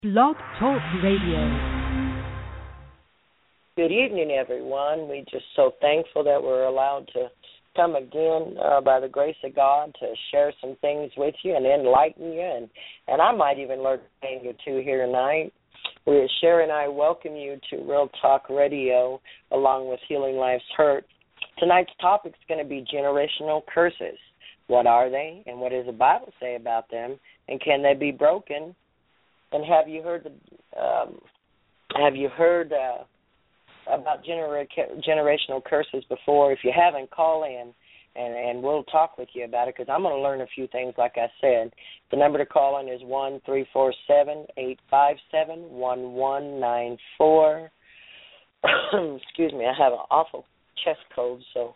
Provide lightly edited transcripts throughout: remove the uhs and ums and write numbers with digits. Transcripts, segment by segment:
Blog Talk Radio. Good evening, everyone. We're just so thankful that we're allowed to come again by the grace of God to share some things with you and enlighten you, and I might even learn a thing or two here tonight. Sherry and I welcome you to Real Talk Radio along with Healing Life's Hurt. Tonight's topic is going to be generational curses. What are they, and what does the Bible say about them, and can they be broken? And have you heard about generational curses before? If you haven't, call in, and we'll talk with you about it, because I'm going to learn a few things, like I said. The number to call in is 1-347-857-1194. Excuse me, I have an awful chest cold, so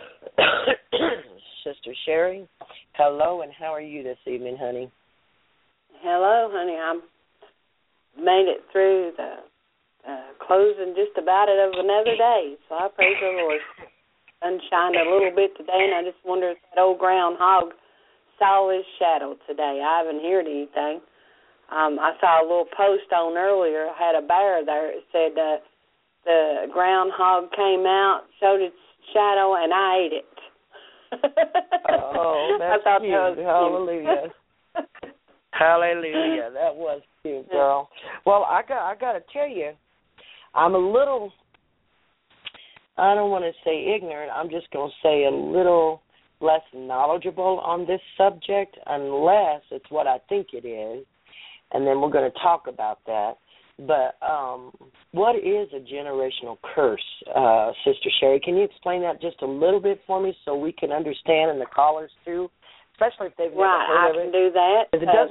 Sister Sherry, hello, and how are you this evening, honey? Hello, honey. I'm made it through the closing just about it of another day, so I praise the Lord. Sun shined a little bit today, and I just wonder if that old groundhog saw his shadow today. I haven't heard anything. I saw a little post on earlier. I had a bear there. It said the groundhog came out, showed its shadow, and I ate it. Oh, that's cute. Hallelujah. Hallelujah. That was cute, girl. Well, I got to tell you, I'm a little, I don't want to say ignorant, I'm just going to say a little less knowledgeable on this subject, unless it's what I think it is, and then we're going to talk about that. But what is a generational curse, Sister Sherry? Can you explain that just a little bit for me so we can understand, and the callers too, especially if they've never heard of it? I can do that.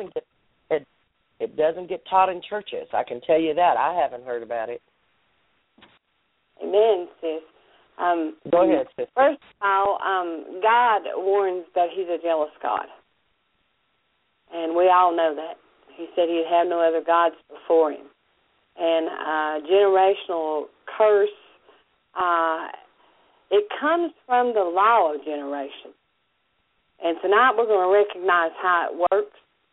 It doesn't get taught in churches. I can tell you that. I haven't heard about it. Amen, sis. Go ahead, sis. First of all, God warns that he's a jealous God. And we all know that. He said he'd have no other gods before him. And generational curse, it comes from the law of generation. And tonight we're going to recognize how it works,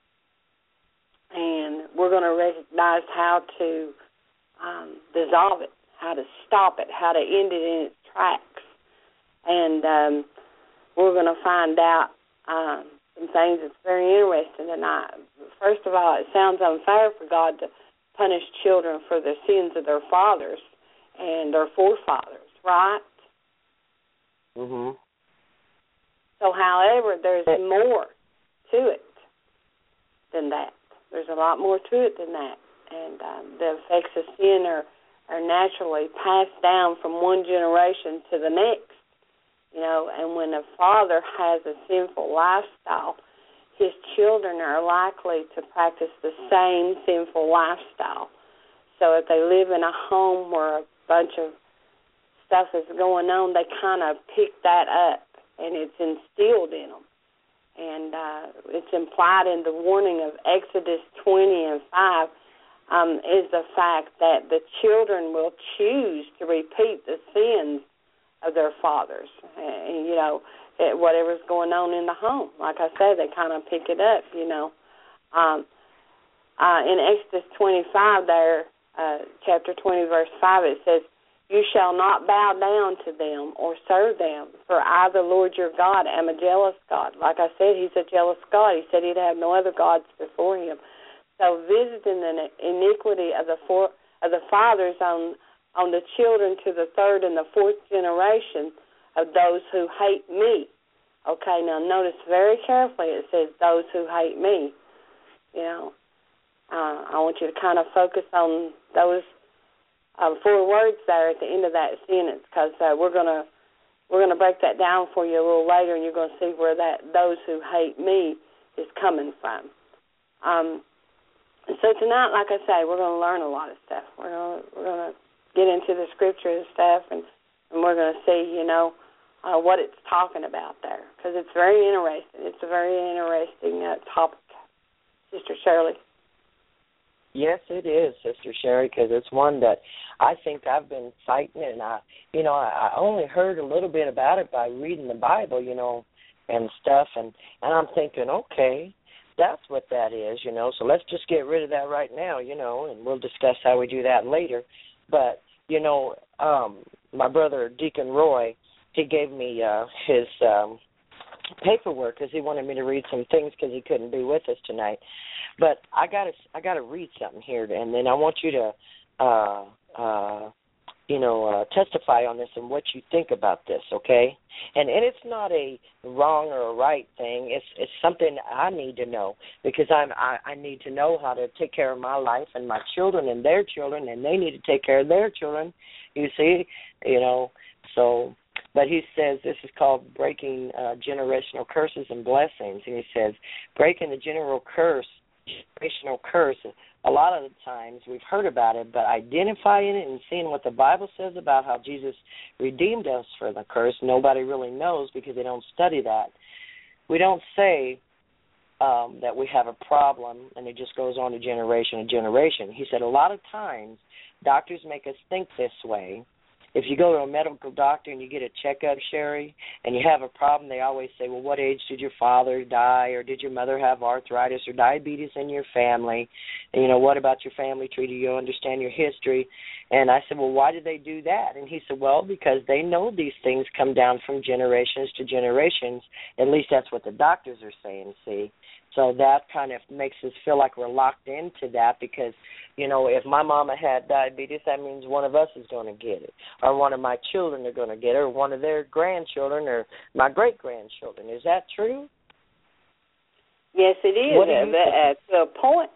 and we're going to recognize how to dissolve it, how to stop it, how to end it in its tracks. And we're going to find out some things that's very interesting tonight. First of all, it sounds unfair for God to punish children for the sins of their fathers and their forefathers, right? Mm-hmm. So, however, there's more to it than that. There's a lot more to it than that. And the effects of sin are naturally passed down from one generation to the next. You know, and when a father has a sinful lifestyle, his children are likely to practice the same sinful lifestyle. So if they live in a home where a bunch of stuff is going on, they kind of pick that up, and it's instilled in them. And it's implied in the warning of Exodus 20 and 5 is the fact that the children will choose to repeat the sins of their fathers. And, you know, whatever's going on in the home. Like I said, they kind of pick it up, you know. In Exodus 25 there, chapter 20, verse 5, it says, "You shall not bow down to them or serve them, for I, the Lord your God, am a jealous God." Like I said, he's a jealous God. He said he'd have no other gods before him. So visiting the iniquity of the fathers on the children to the third and the fourth generation of those who hate me. Okay, now notice very carefully it says those who hate me. You know, I want you to kind of focus on those 4 words there at the end of that sentence, because we're gonna break that down for you a little later, and you're going to see where that "those who hate me" is coming from. So tonight, like I say, we're going to learn a lot of stuff. We're going to get into the scripture and stuff, and we're going to see, you know, what it's talking about there, because it's very interesting. It's a very interesting topic, Sister Shirley. Yes, it is, Sister Sherry, because it's one that I think I've been fighting, and I only heard a little bit about it by reading the Bible, you know, and stuff, and I'm thinking, okay, that's what that is, you know. So let's just get rid of that right now, you know, and we'll discuss how we do that later. But, you know, my brother, Deacon Roy, he gave me his paperwork because he wanted me to read some things because he couldn't be with us tonight. But I gotta read something here, and then I want you to, testify on this and what you think about this, okay? And it's not a wrong or a right thing. It's something I need to know because I need to know how to take care of my life and my children and their children, and they need to take care of their children. You see, you know. So, but he says this is called breaking generational curses and blessings, and he says breaking the generational curse. A lot of the times we've heard about it, but identifying it and seeing what the Bible says about how Jesus redeemed us for the curse, nobody really knows because they don't study that. We don't say that we have a problem and it just goes on to generation to generation. He said a lot of times doctors make us think this way. If you go to a medical doctor and you get a checkup, Sherry, and you have a problem, they always say, well, what age did your father die, or did your mother have arthritis or diabetes in your family? And, you know, what about your family tree? Do you understand your history? And I said, well, why did they do that? And he said, well, because they know these things come down from generations to generations. At least that's what the doctors are saying, see. So that kind of makes us feel like we're locked into that because, you know, if my mama had diabetes, that means one of us is going to get it, or one of my children are going to get it, or one of their grandchildren, or my great-grandchildren. Is that true? Yes, it is. To a point.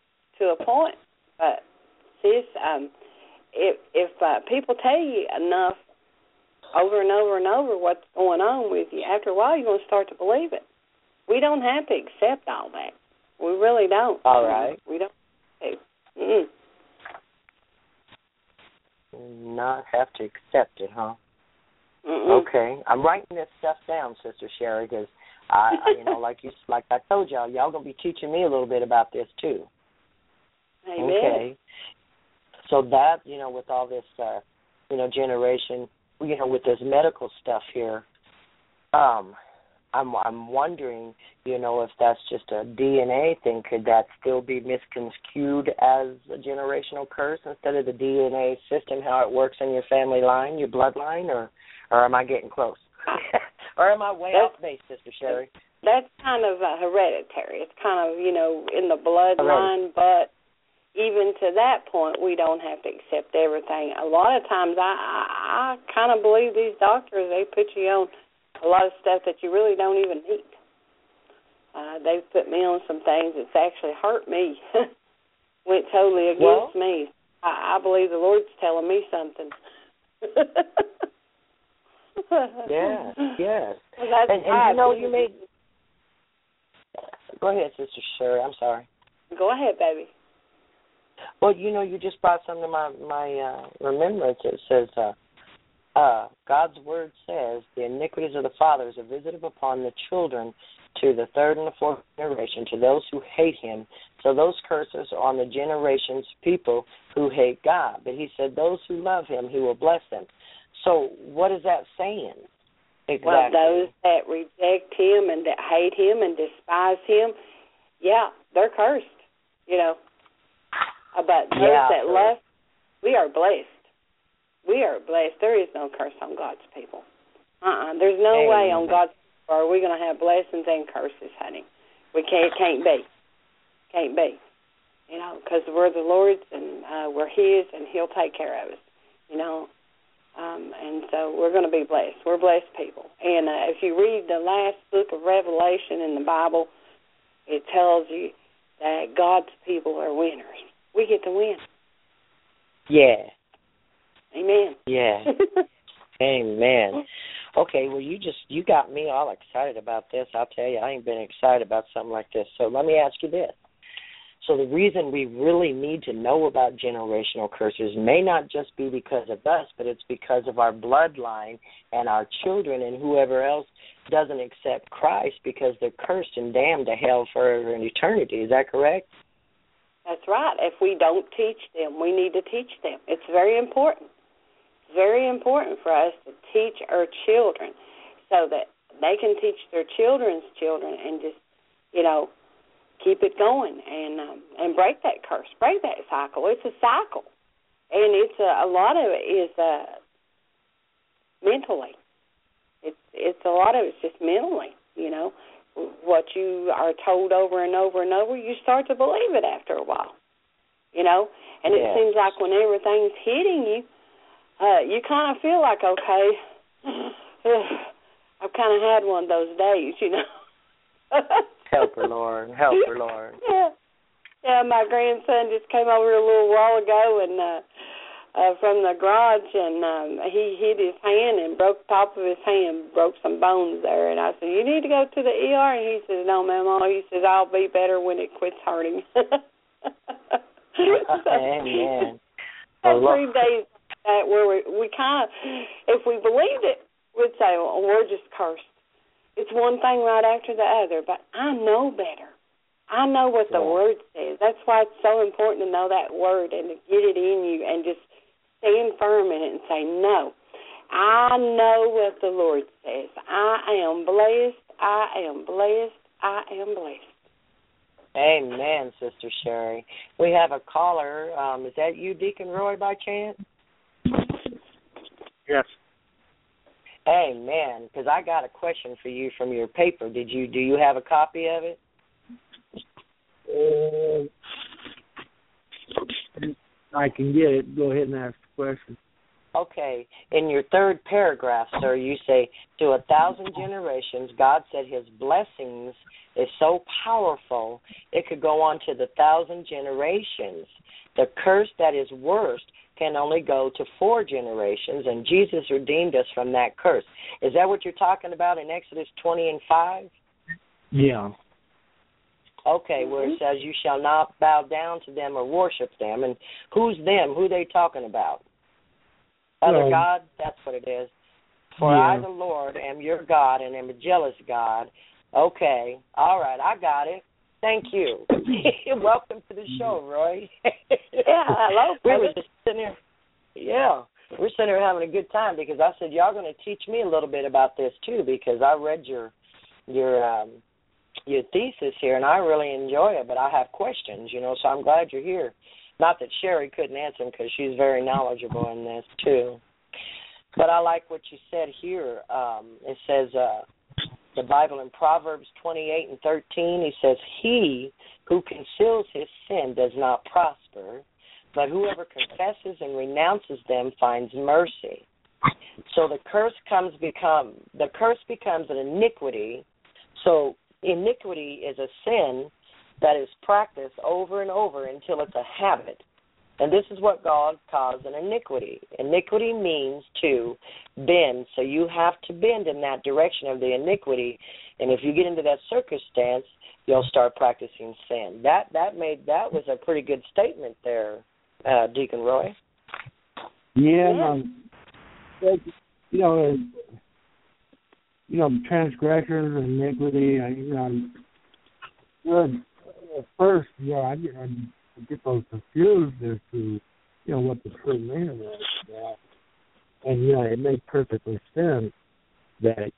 But, sis, if people tell you enough over and over and over what's going on with you, after a while you're going to start to believe it. We don't have to accept all that. We really don't. All right. We don't have to. Not have to accept it, huh? Okay. I'm writing this stuff down, Sister Sherry, because I like I told y'all gonna be teaching me a little bit about this too. Amen. Okay. So that, you know, with all this, generation, you know, with this medical stuff here, I'm wondering, you know, if that's just a DNA thing. Could that still be misconstrued as a generational curse instead of the DNA system, how it works in your family line, your bloodline, or am I getting close? Or am I way off base, Sister Sherry? That's kind of hereditary. It's kind of, you know, in the bloodline, but even to that point, we don't have to accept everything. A lot of times I kind of believe these doctors, they put you on a lot of stuff that you really don't even need. They've put me on some things that's actually hurt me, went totally against me. I believe the Lord's telling me something. Yes. Well, and you know, you made... Go ahead, Sister Sherry. I'm sorry. Go ahead, baby. Well, you know, you just brought something to my remembrance. It says... God's word says the iniquities of the fathers are visited upon the children to the third and the fourth generation, to those who hate him. So those curses are on the generations, people who hate God. But he said those who love him, he will bless them. So what is that saying? Exactly. Well, those that reject him and that hate him and despise him, yeah, they're cursed, you know. But those that love, we are blessed. We are blessed. There is no curse on God's people. There's no way on God's people are we going to have blessings and curses, honey. We can't. It can't be. Can't be. You know, because we're the Lord's and we're His, and He'll take care of us. You know, and so we're going to be blessed. We're blessed people. And if you read the last book of Revelation in the Bible, it tells you that God's people are winners. We get to win. Yeah. Amen. Yeah. Amen. Okay, well, you got me all excited about this. I'll tell you, I ain't been excited about something like this. So let me ask you this. So the reason we really need to know about generational curses may not just be because of us, but it's because of our bloodline and our children and whoever else doesn't accept Christ because they're cursed and damned to hell forever in eternity. Is that correct? That's right. If we don't teach them, we need to teach them. It's very important. Very important for us to teach our children so that they can teach their children's children and just, you know, keep it going and break that curse, break that cycle. It's a cycle, and it's a lot of it is mentally. It's a lot of it's just mentally. You know, what you are told over and over and over, you start to believe it after a while. You know, and it seems like when everything's hitting you, you kind of feel like, okay, I've kind of had one of those days, you know. Help her, Lord. Help her, Lord. Yeah, my grandson just came over a little while ago and from the garage, and he hit his hand and broke the top of his hand, broke some bones there. And I said, you need to go to the ER. And he says, no, Mama. He says, I'll be better when it quits hurting. Amen. 3 days that where we kind of, if we believed it, we'd say, well, we're just cursed. It's one thing right after the other, but I know better. I know what the Word says. That's why it's so important to know that Word and to get it in you and just stand firm in it and say, no, I know what the Lord says. I am blessed. I am blessed. I am blessed. Amen, Sister Sherry. We have a caller. Is that you, Deacon Roy, by chance? Yes. Amen, because I got a question for you from your paper. Do you have a copy of it? I can get it. Go ahead and ask the question. Okay. In your third paragraph, sir, you say, to 1,000 generations, God said his blessings is so powerful, it could go on to the 1,000 generations. The curse that is worst can only go to 4 generations, and Jesus redeemed us from that curse. Is that what you're talking about in Exodus 20:5? Yeah. Okay, where it says, you shall not bow down to them or worship them. And who's them? Who are they talking about? Other God? That's what it is. For I, the Lord, am your God and am a jealous God. Okay, all right, I got it. Thank you. Welcome to the show, Roy. Hello. We were just sitting here. Yeah, we're sitting here having a good time because I said, y'all going to teach me a little bit about this, too, because I read your thesis here, and I really enjoy it, but I have questions, so I'm glad you're here. Not that Sherry couldn't answer them because she's very knowledgeable in this, too. But I like what you said here. It says, the Bible in Proverbs 28:13, he says, he who conceals his sin does not prosper, but whoever confesses and renounces them finds mercy. So the curse becomes an iniquity. So iniquity is a sin that is practiced over and over until it's a habit. And this is what God calls an iniquity. Iniquity means to bend. So you have to bend in that direction of the iniquity. And if you get into that circumstance, you'll start practicing sin. That was a pretty good statement there, Deacon Roy. Yeah. Transgressions and iniquity. At first, I get those confused as to, what the true meaning is. And, it makes perfectly sense that,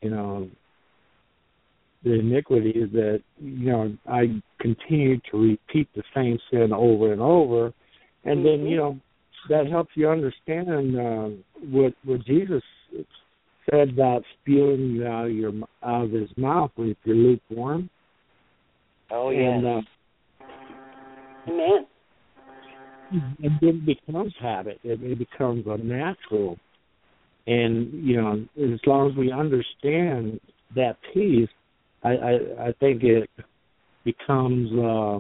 the iniquity is that, I continue to repeat the same sin over and over. And then, that helps you understand what Jesus said about spewing out of his mouth if you're lukewarm. Oh, yeah. Amen. And then it becomes habit. It becomes a natural. And, as long as we understand that piece, I think it becomes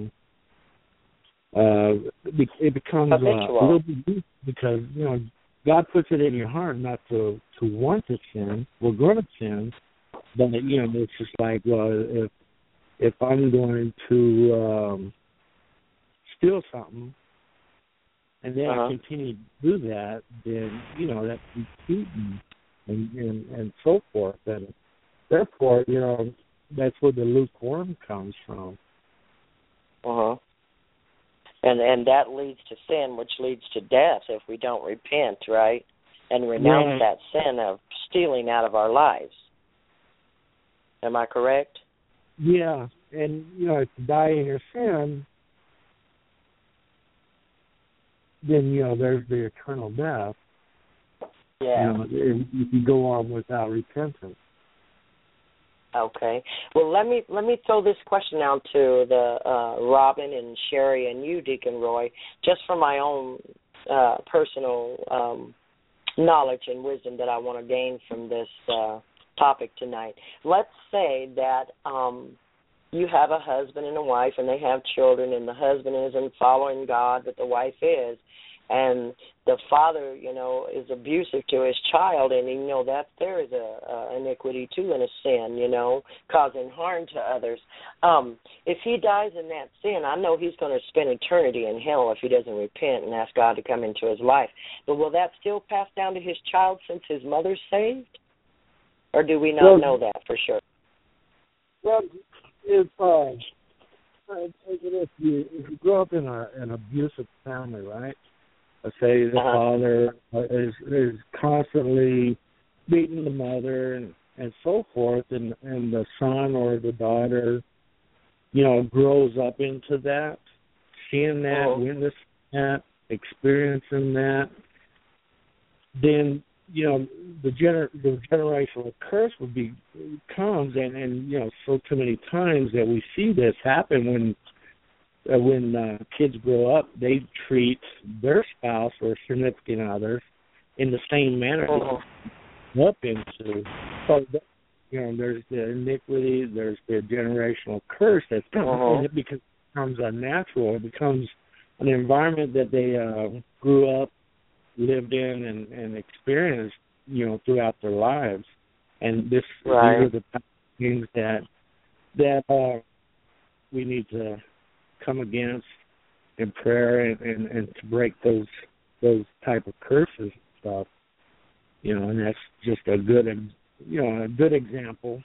a little bit, because, God puts it in your heart not to want to sin. We're going to sin. But, it's just like, well, if I'm going to steal something, and then I continue to do that, then, that's repeating and so forth. And therefore, that's where the lukewarm comes from. And that leads to sin, which leads to death if we don't repent, right? And renounce that sin of stealing out of our lives. Am I correct? Yeah. and if you die in your sin, then there's the eternal death. Yeah. If you go on without repentance. Okay. Well, let me throw this question out to the Robin and Sherry and you, Deacon Roy, just for my own personal knowledge and wisdom that I want to gain from this topic tonight. Let's say that you have a husband and a wife, and they have children, and the husband isn't following God, but the wife is, and the father, is abusive to his child, and that there is a iniquity too and a sin, causing harm to others. If he dies in that sin, I know he's going to spend eternity in hell if he doesn't repent and ask God to come into his life. But will that still pass down to his child since his mother's saved? Or do we not know that for sure? Well, if you grow up in an abusive family, right? Let's say the father is constantly beating the mother and so forth, and the son or the daughter, grows up into that, seeing that, witnessing that, experiencing that, then the generational curse comes, and so too many times that we see this happen when kids grow up, they treat their spouse or significant others in the same manner they up into. So, there's the iniquity, there's the generational curse that's comes, and because it becomes unnatural. It becomes an environment that they grew up, lived in, and experienced, throughout their lives. And these are the things that we need to come against in prayer and to break those type of curses and stuff. And that's just a good example.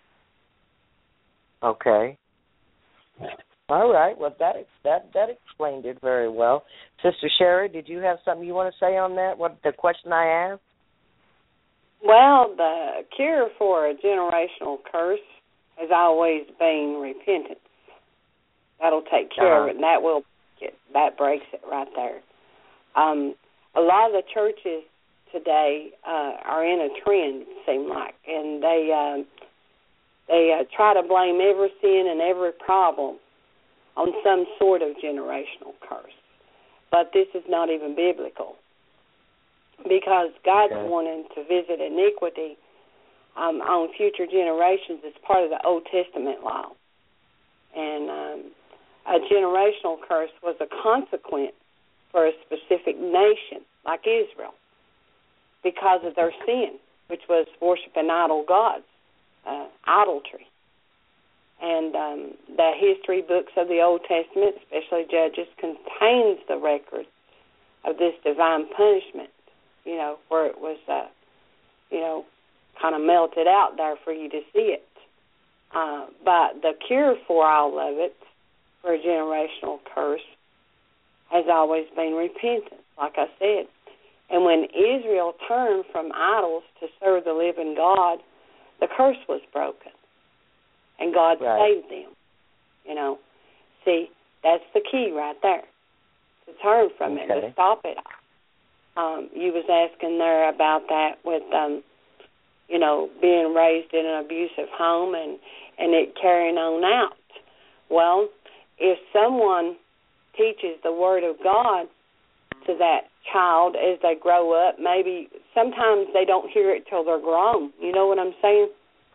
Okay. All right. Well, that explained it very well. Sister Sherry, did you have something you want to say on that? What the question I asked? Well, the cure for a generational curse has always been repentance. That'll take care of it, and that breaks it right there. A lot of the churches today are in a trend, it seems like, and they try to blame every sin and every problem on some sort of generational curse. But this is not even biblical, because God's wanting to visit iniquity on future generations as part of the Old Testament law. And a generational curse was a consequence for a specific nation, like Israel, because of their sin, which was worshiping idol gods, idolatry. And the history books of the Old Testament, especially Judges, contains the record of this divine punishment, where it was, kind of melted out there for you to see it. But the cure for all of it, for a generational curse, has always been repentance, like I said. And when Israel turned from idols to serve the living God, the curse was broken. And God saved them. See, that's the key right there, to turn from it, to stop it all. You was asking there about that with, being raised in an abusive home and it carrying on out. Well, if someone teaches the Word of God to that child as they grow up, maybe sometimes they don't hear it till they're grown. You know what I'm saying?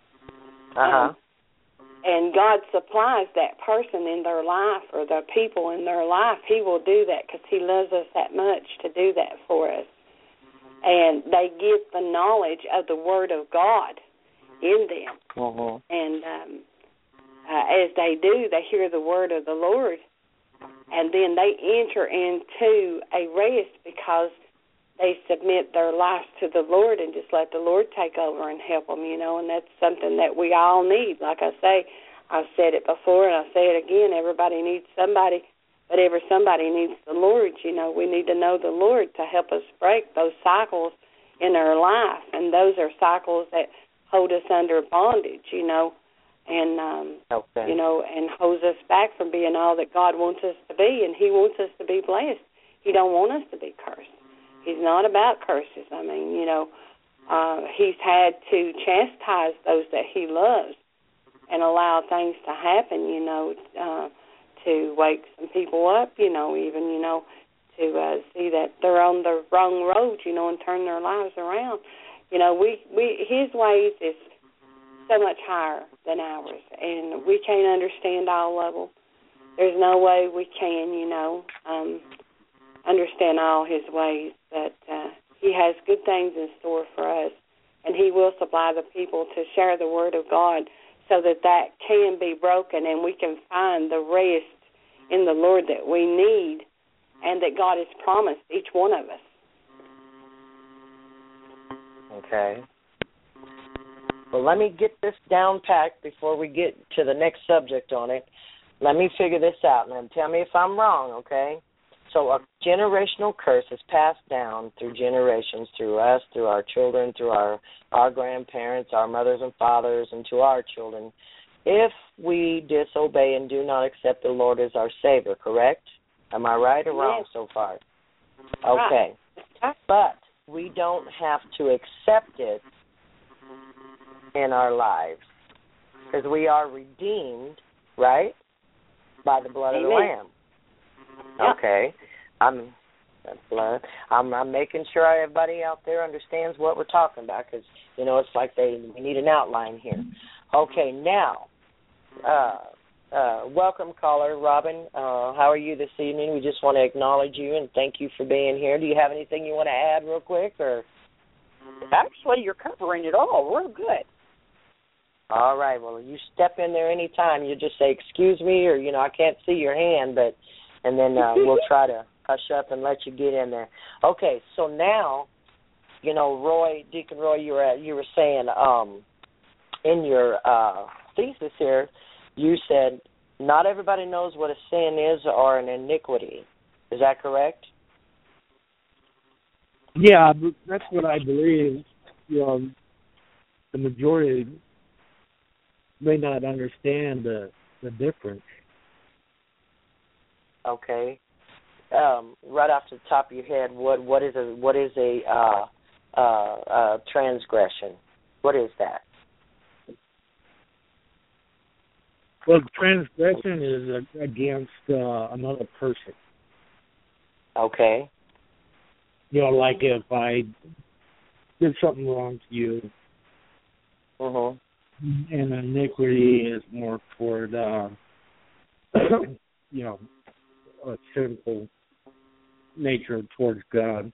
And God supplies that person in their life, or the people in their life. He will do that because He loves us that much to do that for us. And they get the knowledge of the Word of God in them. And as they do, they hear the Word of the Lord. And then they enter into a rest because they submit their lives to the Lord and just let the Lord take over and help them, and that's something that we all need. Like I say, I've said it before and I'll say it again, everybody needs somebody, but every somebody needs the Lord. We need to know the Lord to help us break those cycles in our life, and those are cycles that hold us under bondage, and okay. And holds us back from being all that God wants us to be, and He wants us to be blessed. He don't want us to be cursed. He's not about curses. I mean, He's had to chastise those that He loves and allow things to happen, to wake some people up, even, to see that they're on the wrong road, and turn their lives around. His ways is so much higher than ours, and we can't understand all of them. There's no way we can, understand all His ways, but He has good things in store for us, and He will supply the people to share the Word of God so that can be broken and we can find the rest in the Lord that we need and that God has promised each one of us. Okay. Well, let me get this down packed before we get to the next subject on it. Let me figure this out, and tell me if I'm wrong, okay? So a generational curse is passed down through generations, through us, through our children, through our grandparents, our mothers and fathers, and to our children, if we disobey and do not accept the Lord as our Savior, correct? Am I right or wrong so far? Okay. But we don't have to accept it in our lives because we are redeemed, right, by the blood of the Lamb. Okay. I'm making sure everybody out there understands what we're talking about because, it's like we need an outline here. Okay, now, welcome, caller, Robin. How are you this evening? We just want to acknowledge you and thank you for being here. Do you have anything you want to add real quick? Or? Actually, you're covering it all real good. All right. Well, you step in there anytime. You just say, excuse me, or, I can't see your hand, and then we'll try to hush up and let you get in there. Okay, so now, Deacon Roy, you were saying in your thesis here, you said not everybody knows what a sin is or an iniquity. Is that correct? Yeah, that's what I believe. The majority may not understand the difference. Okay. Right off the top of your head, what is a transgression? What is that? Well, transgression is against another person. Okay. Like if I did something wrong to you, and iniquity is more toward, a sinful nature towards God.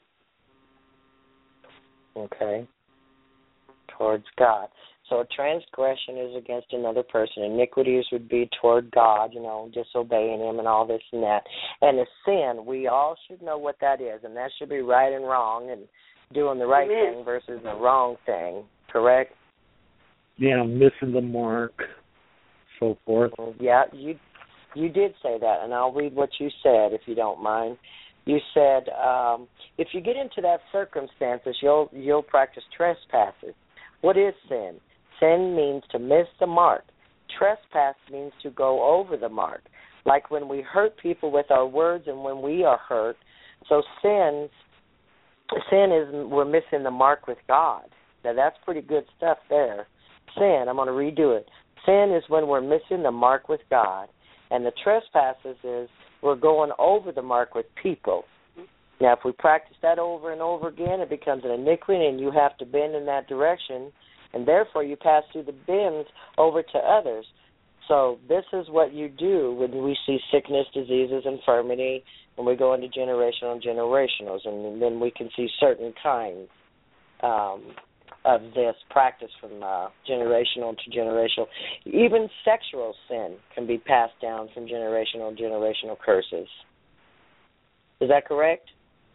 Okay. Towards God. So a transgression is against another person. Iniquities would be toward God, disobeying Him and all this and that. And a sin, we all should know what that is, and that should be right and wrong and doing the right thing versus the wrong thing, correct? Missing the mark, so forth. Yeah, you did say that, and I'll read what you said if you don't mind. You said if you get into that circumstances, you'll practice trespasses. What is sin? Sin means to miss the mark. Trespass means to go over the mark, like when we hurt people with our words and when we are hurt. So sin is we're missing the mark with God. Now, that's pretty good stuff there. Sin, I'm going to redo it. Sin is when we're missing the mark with God, and the trespasses is we're going over the mark with people. Now, if we practice that over and over again, it becomes an iniquity, and you have to bend in that direction, and therefore you pass through the bends over to others. So this is what you do when we see sickness, diseases, infirmity, and we go into generationals, and then we can see certain kinds of this practice from generational to generational. Even sexual sin can be passed down from generational curses. Is that correct?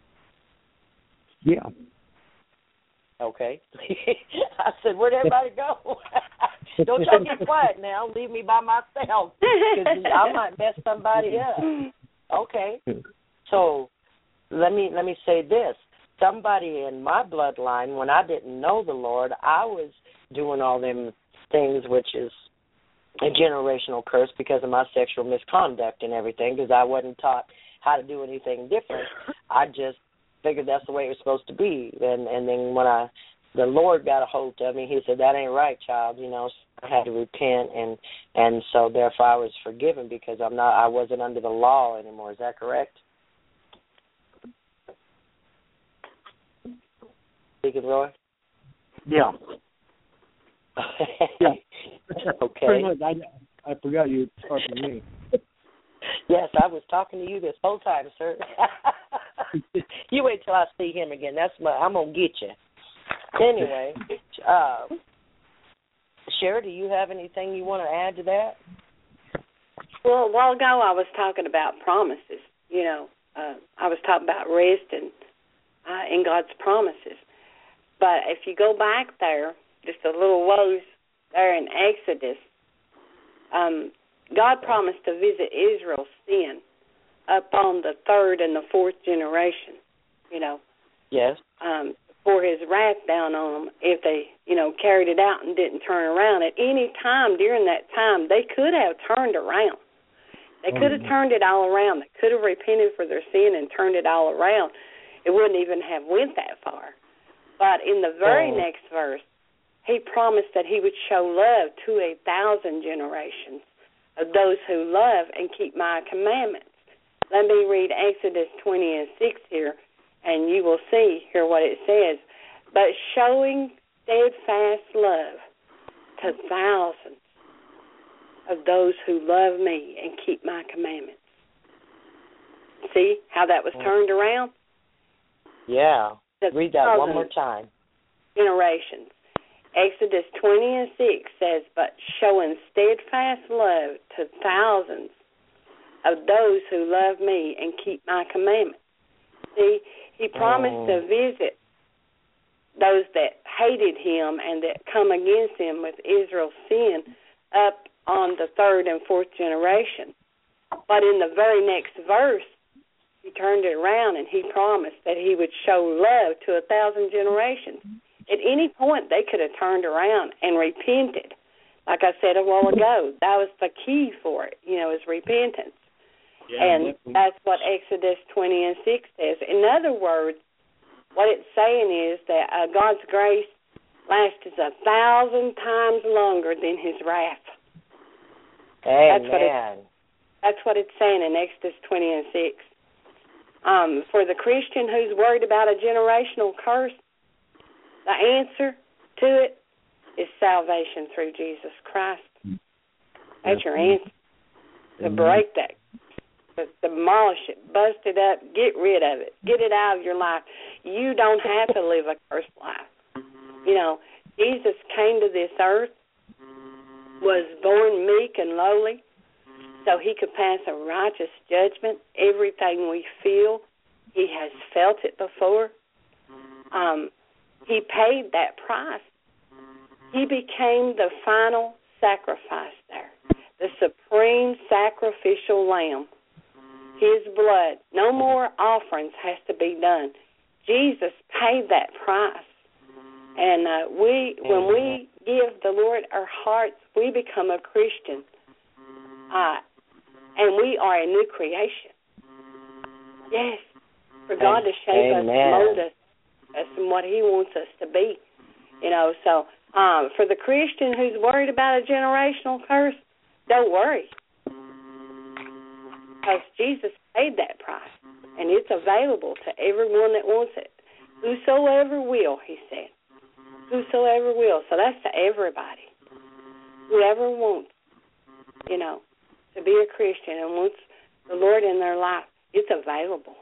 Yeah. Okay. I said, where'd everybody go? Don't y'all get quiet now. Leave me by myself because I might mess somebody up. Okay. So let me say this. Somebody in my bloodline, when I didn't know the Lord, I was doing all them things which is a generational curse because of my sexual misconduct and everything, because I wasn't taught how to do anything different. I just figured that's the way it was supposed to be. And then when the Lord got a hold of me, he said, that ain't right, child, you know. So I had to repent, and so therefore I was forgiven because I wasn't under the law anymore. Is that correct? Deacon Roy? Yeah. Yeah. Okay. Pretty much, I forgot you were talking to me. Yes, I was talking to you this whole time, sir. You wait till I see him again. I'm gonna get you. Anyway, Sherry, do you have anything you want to add to that? Well, a while ago I was talking about promises. You know, I was talking about rest and in God's promises. But if you go back there, just a little ways there in Exodus, God promised to visit Israel's sin up on the third and the fourth generation, you know. Yes. For his wrath down on them if they, you know, carried it out and didn't turn around. At any time during that time, they could have turned around. They could have turned it all around. They could have repented for their sin and turned it all around. It wouldn't even have went that far. But in the very next verse, he promised that he would show love to 1,000 generations of those who love and keep my commandments. Let me read Exodus 20:6 here, and you will hear what it says. But showing steadfast love to thousands of those who love me and keep my commandments. See how that was turned around? Yeah. Read that one more time. Generations. Exodus 20:6 says, but showing steadfast love to thousands of those who love me and keep my commandments. See, he promised to visit those that hated him and that come against him with Israel's sin up on the third and fourth generation. But in the very next verse, he turned it around and he promised that he would show love to 1,000 generations. At any point, they could have turned around and repented. Like I said a while ago, that was the key for it, you know, is repentance. Yeah, and that's what Exodus 20:6 says. In other words, what it's saying is that God's grace lasts 1,000 times longer than his wrath. Amen. That's what it's saying in Exodus 20:6. For the Christian who's worried about a generational curse, the answer to it is salvation through Jesus Christ. That's your answer. To break that, to demolish it, bust it up, get rid of it, get it out of your life. You don't have to live a cursed life. You know, Jesus came to this earth, was born meek and lowly, so he could pass a righteous judgment. Everything we feel, he has felt it before. He paid that price. He became the final sacrifice there, the supreme sacrificial lamb. His blood, no more offerings has to be done. Jesus paid that price. And when we give the Lord our hearts, we become a Christian. And we are a new creation. Yes, for God to shape us, mold us, and what he wants us to be. You know, so for the Christian who's worried about a generational curse, don't worry. Because Jesus paid that price, and it's available to everyone that wants it. Whosoever will, he said. Whosoever will. So that's to everybody. Whoever wants, you know, to be a Christian and wants the Lord in their life, it's available.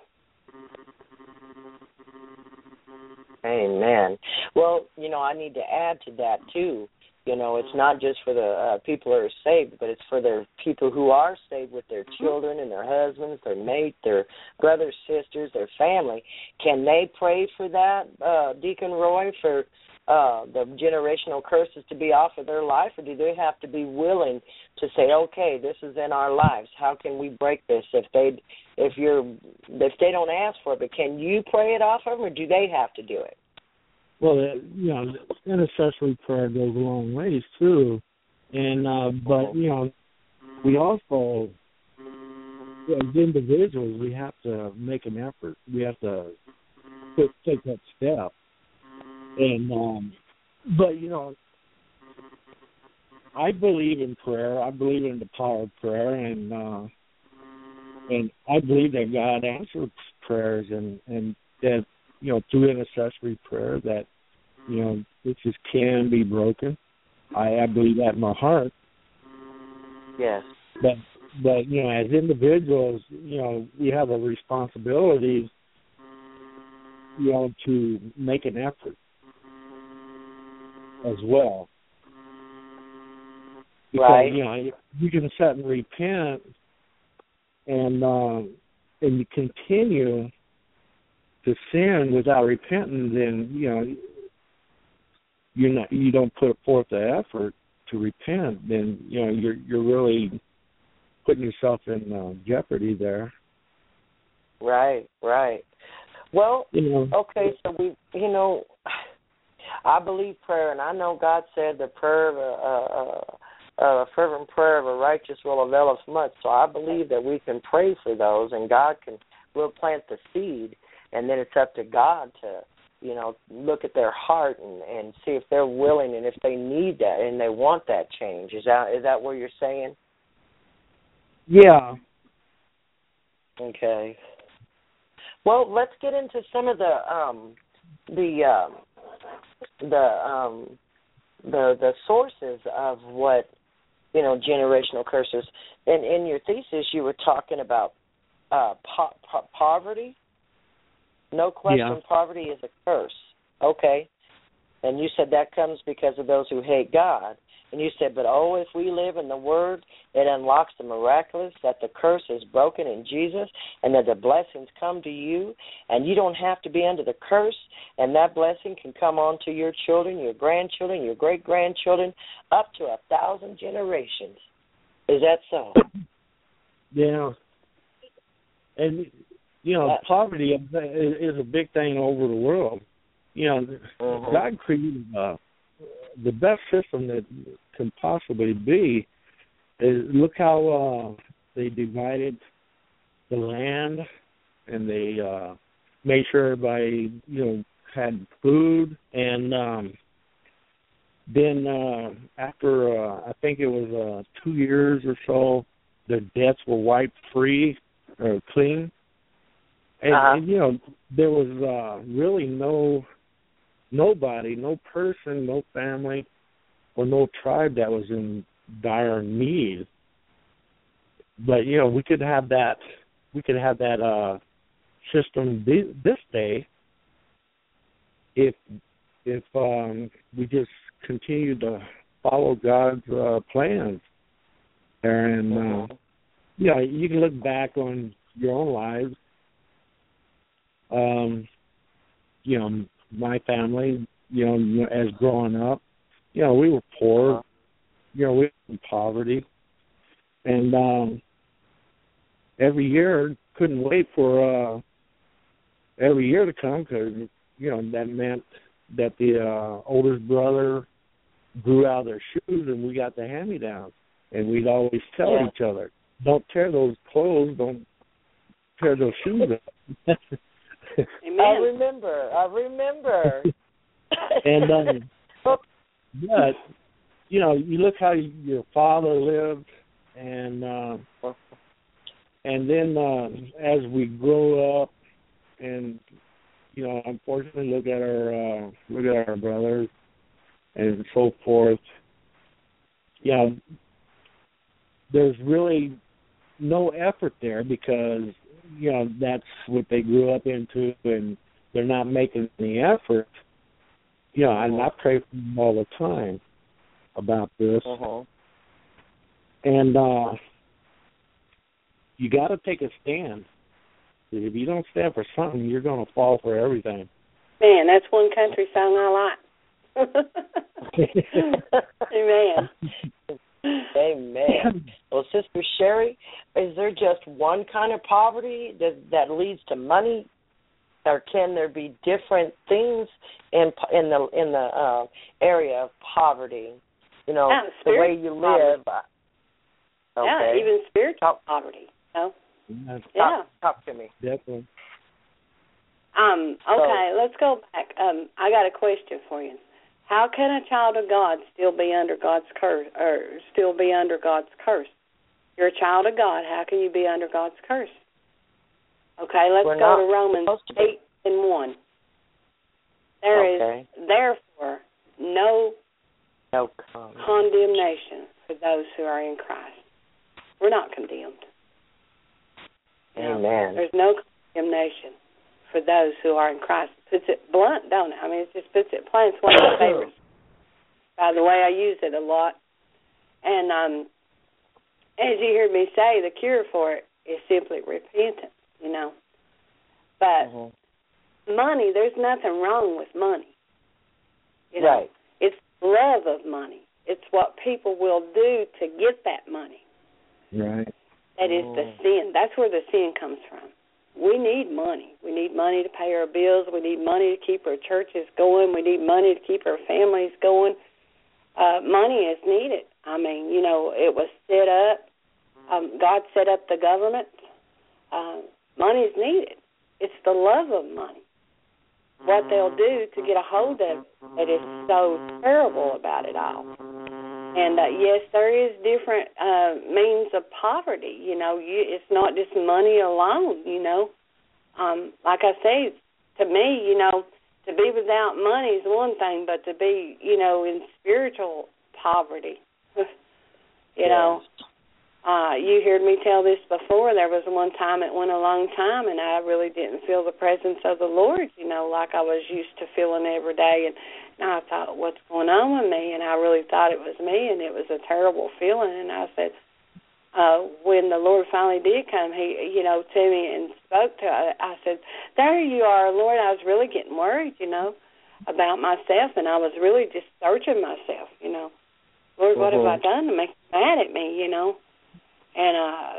Amen. Well, you know, I need to add to that, too. You know, it's not just for the people who are saved, but it's for the people who are saved with their children and their husbands, their mate, their brothers, sisters, their family. Can they pray for that, Deacon Roy, for the generational curses to be off of their life, or do they have to be willing to say, okay, this is in our lives, how can we break this if they don't ask for it? But can you pray it off of them, or do they have to do it? Well, you know, intercessory prayer goes a long ways too. And but we also, as individuals, we have to make an effort. We have to take that step. And but I believe in prayer. I believe in the power of prayer, and I believe that God answers prayers, and that through intercessory prayer that witches can be broken. I believe that in my heart. Yes. But as individuals, we have a responsibility, to make an effort as well. Because, right. You can sit and repent, and you continue to sin without repenting, then you don't put forth the effort to repent, then you're really putting yourself in jeopardy there. Right. Well, okay, so we, I believe prayer, and I know God said the prayer a fervent prayer of a righteous will avail us much. So I believe that we can pray for those, and God will plant the seed, and then it's up to God to, look at their heart and see if they're willing and if they need that and they want that change. Is that what you're saying? Yeah. Okay. Well, let's get into some of the sources of what generational curses. And in your thesis, you were talking about poverty. No question, yeah. Poverty is a curse. Okay. And you said that comes because of those who hate God. And you said, but if we live in the Word, it unlocks the miraculous, that the curse is broken in Jesus, and that the blessings come to you, and you don't have to be under the curse, and that blessing can come on to your children, your grandchildren, your great-grandchildren, up to 1,000 generations. Is that so? Yeah. And, poverty is a big thing over the world. God created the best system that can possibly be. Look how they divided the land, and they made sure everybody, had food. And then after, I think it was 2 years or so, the debts were wiped free or clean. And there was really nobody, no person, no family, or no tribe that was in dire need. But we could have that. We could have that system this day if we just continue to follow God's plans. And you can look back on your own lives. My family, as growing up, we were poor, we were in poverty, and every year couldn't wait for every year to come, because that meant that the oldest brother grew out of their shoes and we got the hand-me-downs, and we'd always tell each other, don't tear those clothes, don't tear those shoes up. Amen. I remember. And but you look how your father lived, and then as we grow up, and unfortunately look at our brothers and so forth. There's really no effort there, because that's what they grew up into, and they're not making any effort. And I pray for them all the time about this. And you got to take a stand. If you don't stand for something, you're going to fall for everything. Man, that's one country song I like. Amen. Amen. Well, Sister Sherry, is there just one kind of poverty that leads to money, or can there be different things in the area of poverty? you know, the way you live. Okay. Yeah, even spiritual poverty. You know? Talk to me. Definitely. Okay, let's go back. I got a question for you. How can a child of God still be under God's curse, or still be under God's curse? You're a child of God. How can you be under God's curse? Okay, let's go to Romans 8:1. There is therefore no condemnation for those who are in Christ. We're not condemned. Amen. No, there's no condemnation for those who are in Christ. Puts it blunt, don't it? I mean, it just puts it plain. It's one of my favorites. By the way, I use it a lot. And as you heard me say, the cure for it is simply repentance, you know. But money, there's nothing wrong with money. You know? Right. It's love of money. It's what people will do to get that money. Right. That is the sin. That's where the sin comes from. We need money. We need money to pay our bills. We need money to keep our churches going. We need money to keep our families going. Money is needed. I mean, you know, it was set up. God set up the government. Money is needed. It's the love of money. What they'll do to get a hold of it that is so terrible about it all. And, yes, there is different means of poverty. You know, it's not just money alone, you know. Like I say, to me, you know, to be without money is one thing, but to be, you know, in spiritual poverty, you know. You heard me tell this before. There was one time, it went a long time, and I really didn't feel the presence of the Lord, you know, like I was used to feeling every day. And I thought, what's going on with me? And I really thought it was me, and it was a terrible feeling. And I said, when the Lord finally did come, he, you know, to me and spoke to me, I said, there you are, Lord. I was really getting worried, you know, about myself, and I was really just searching myself, you know. Lord, what have I done to make you mad at me, you know? And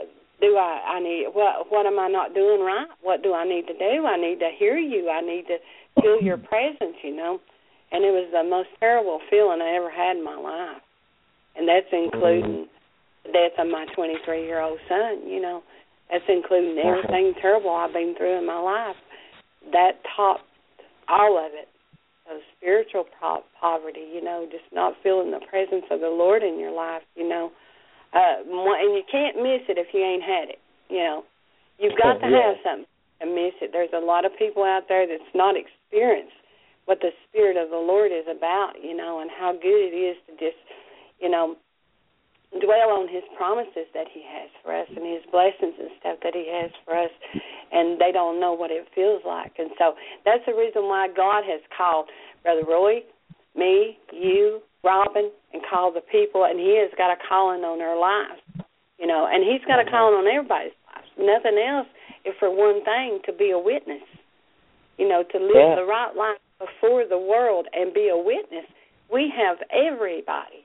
I need, what am I not doing right? What do I need to do? I need to hear you. I need to feel your presence, you know. And it was the most terrible feeling I ever had in my life. And that's including the death of my 23-year-old son, you know. That's including everything terrible I've been through in my life. That topped all of it. So spiritual poverty, you know, just not feeling the presence of the Lord in your life, you know. And you can't miss it if you ain't had it, you know. You've got to have something to miss it. There's a lot of people out there that's not experienced what the Spirit of the Lord is about, you know, and how good it is to just, you know, dwell on His promises that He has for us and His blessings and stuff that He has for us, and they don't know what it feels like. And so that's the reason why God has called Brother Roy, me, you, Robin, and call the people, and He has got a calling on their lives, you know, and He's got a calling on everybody's lives. Nothing else, if for one thing, to be a witness, you know, to live the right life before the world and be a witness. We have everybody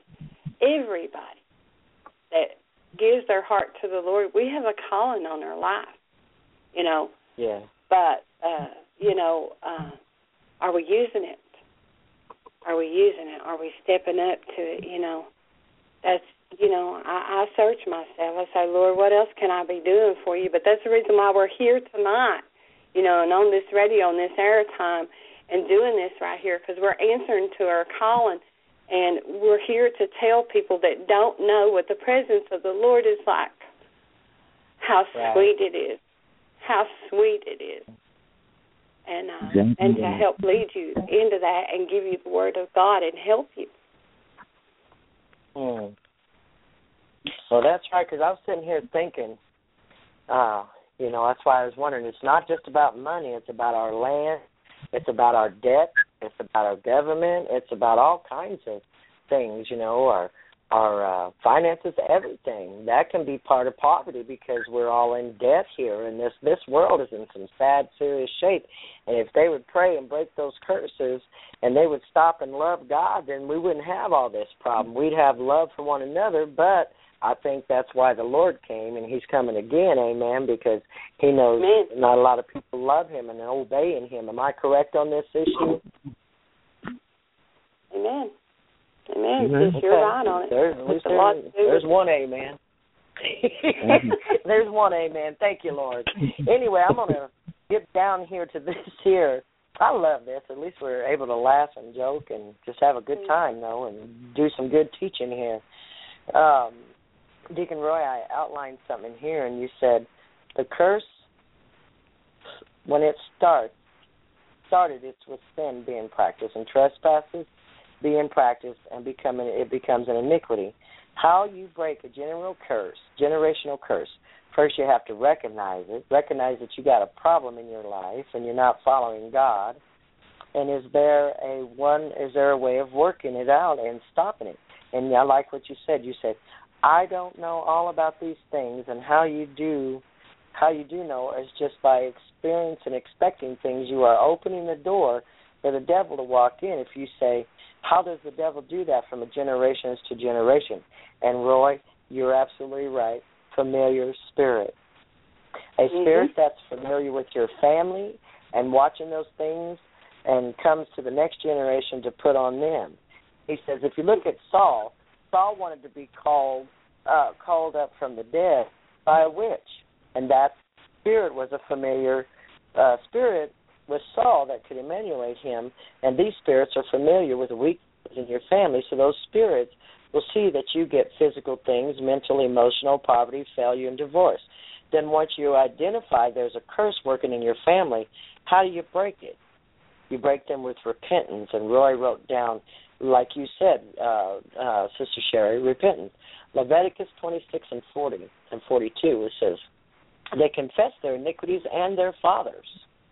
that gives their heart to the Lord. We have a calling on our life, you know. Yeah. But, you know, are we using it? Are we using it? Are we stepping up to it? You know, that's, you know, I search myself. I say, Lord, what else can I be doing for you? But that's the reason why we're here tonight, you know, and on this radio, on this airtime, and doing this right here, because we're answering to our calling, and we're here to tell people that don't know what the presence of the Lord is like, how sweet it is, how sweet it is. And to help lead you into that and give you the Word of God and help you. Well, that's right, because I was sitting here thinking, you know, that's why I was wondering, it's not just about money, it's about our land, it's about our debt, it's about our government, it's about all kinds of things, you know, our finances, everything. That can be part of poverty because we're all in debt here, and this world is in some sad, serious shape. And if they would pray and break those curses and they would stop and love God, then we wouldn't have all this problem. We'd have love for one another, but I think that's why the Lord came, and He's coming again, amen, because He knows not a lot of people love Him and obeying Him. Am I correct on this issue? Amen. Amen. You're right on it. There's one amen. There's one amen. Thank you, Lord. Anyway, I'm going to get down here to this here. I love this. At least we're able to laugh and joke and just have a good time, though, and do some good teaching here. Deacon Roy, I outlined something here, and you said the curse, when it started, it's with sin being practiced and trespasses being practiced and it becomes an iniquity. How you break a generational curse, first you have to recognize it, recognize that you got a problem in your life and you're not following God. And is there a way of working it out and stopping it? And I like what you said. You said, I don't know all about these things, and how you do know is just by experience and expecting things. You are opening the door for the devil to walk in. If you say, how does the devil do that from a generations to generation? And Roy, you're absolutely right. Familiar spirit. A spirit that's familiar with your family and watching those things and comes to the next generation to put on them. He says, if you look at Saul wanted to be called up from the dead by a witch. And that spirit was a familiar spirit with Saul that could emulate him. And these spirits are familiar with the weaknesses in your family. So those spirits will see that you get physical things, mental, emotional, poverty, failure, and divorce. Then once you identify there's a curse working in your family, how do you break it? You break them with repentance. And Roy wrote down, like you said, Sister Sherry, repentance. Leviticus 26 and 40 and 42, it says, they confess their iniquities and their fathers.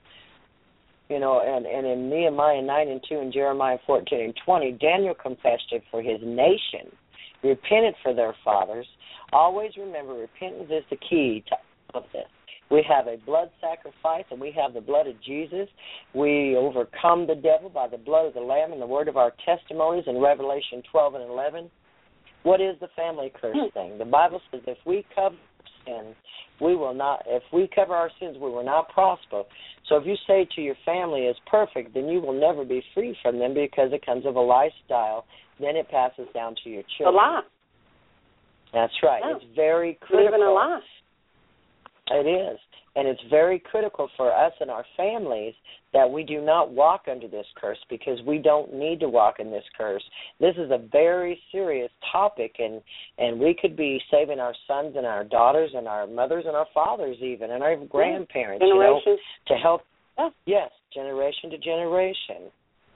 You know, and in Nehemiah 9 and 2 and Jeremiah 14 and 20, Daniel confessed it for his nation, repented for their fathers. Always remember, repentance is the key to all of this. We have a blood sacrifice, and we have the blood of Jesus. We overcome the devil by the blood of the Lamb and the word of our testimonies in Revelation 12 and 11. What is the family curse thing? The Bible says if we cover sins, we will not. If we cover our sins, we will not prosper. So if you say to your family is perfect, then you will never be free from them because it comes of a lifestyle. Then it passes down to your children. A lie. That's right. No. It's very critical. Living a lie. It is. And it's very critical for us and our families that we do not walk under this curse because we don't need to walk in this curse. This is a very serious topic, and we could be saving our sons and our daughters and our mothers and our fathers even and our grandparents, to help. Yes, generation to generation.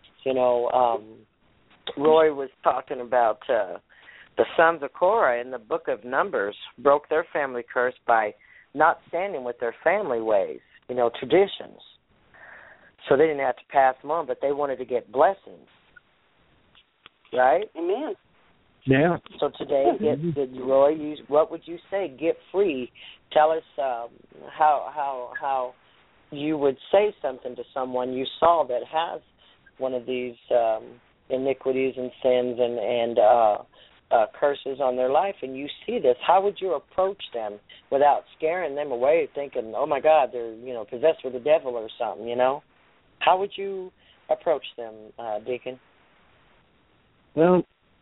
Roy was talking about the sons of Korah in the book of Numbers broke their family curse by not standing with their family ways, traditions. So they didn't have to pass them on, but they wanted to get blessings. Right? Amen. Yeah. So today, Roy, what would you say? Get free. Tell us how you would say something to someone you saw that has one of these iniquities and sins and curses on their life, and you see this. How would you approach them without scaring them away, thinking, "Oh my God, they're possessed with the devil or something"? How would you approach them, Deacon? Well,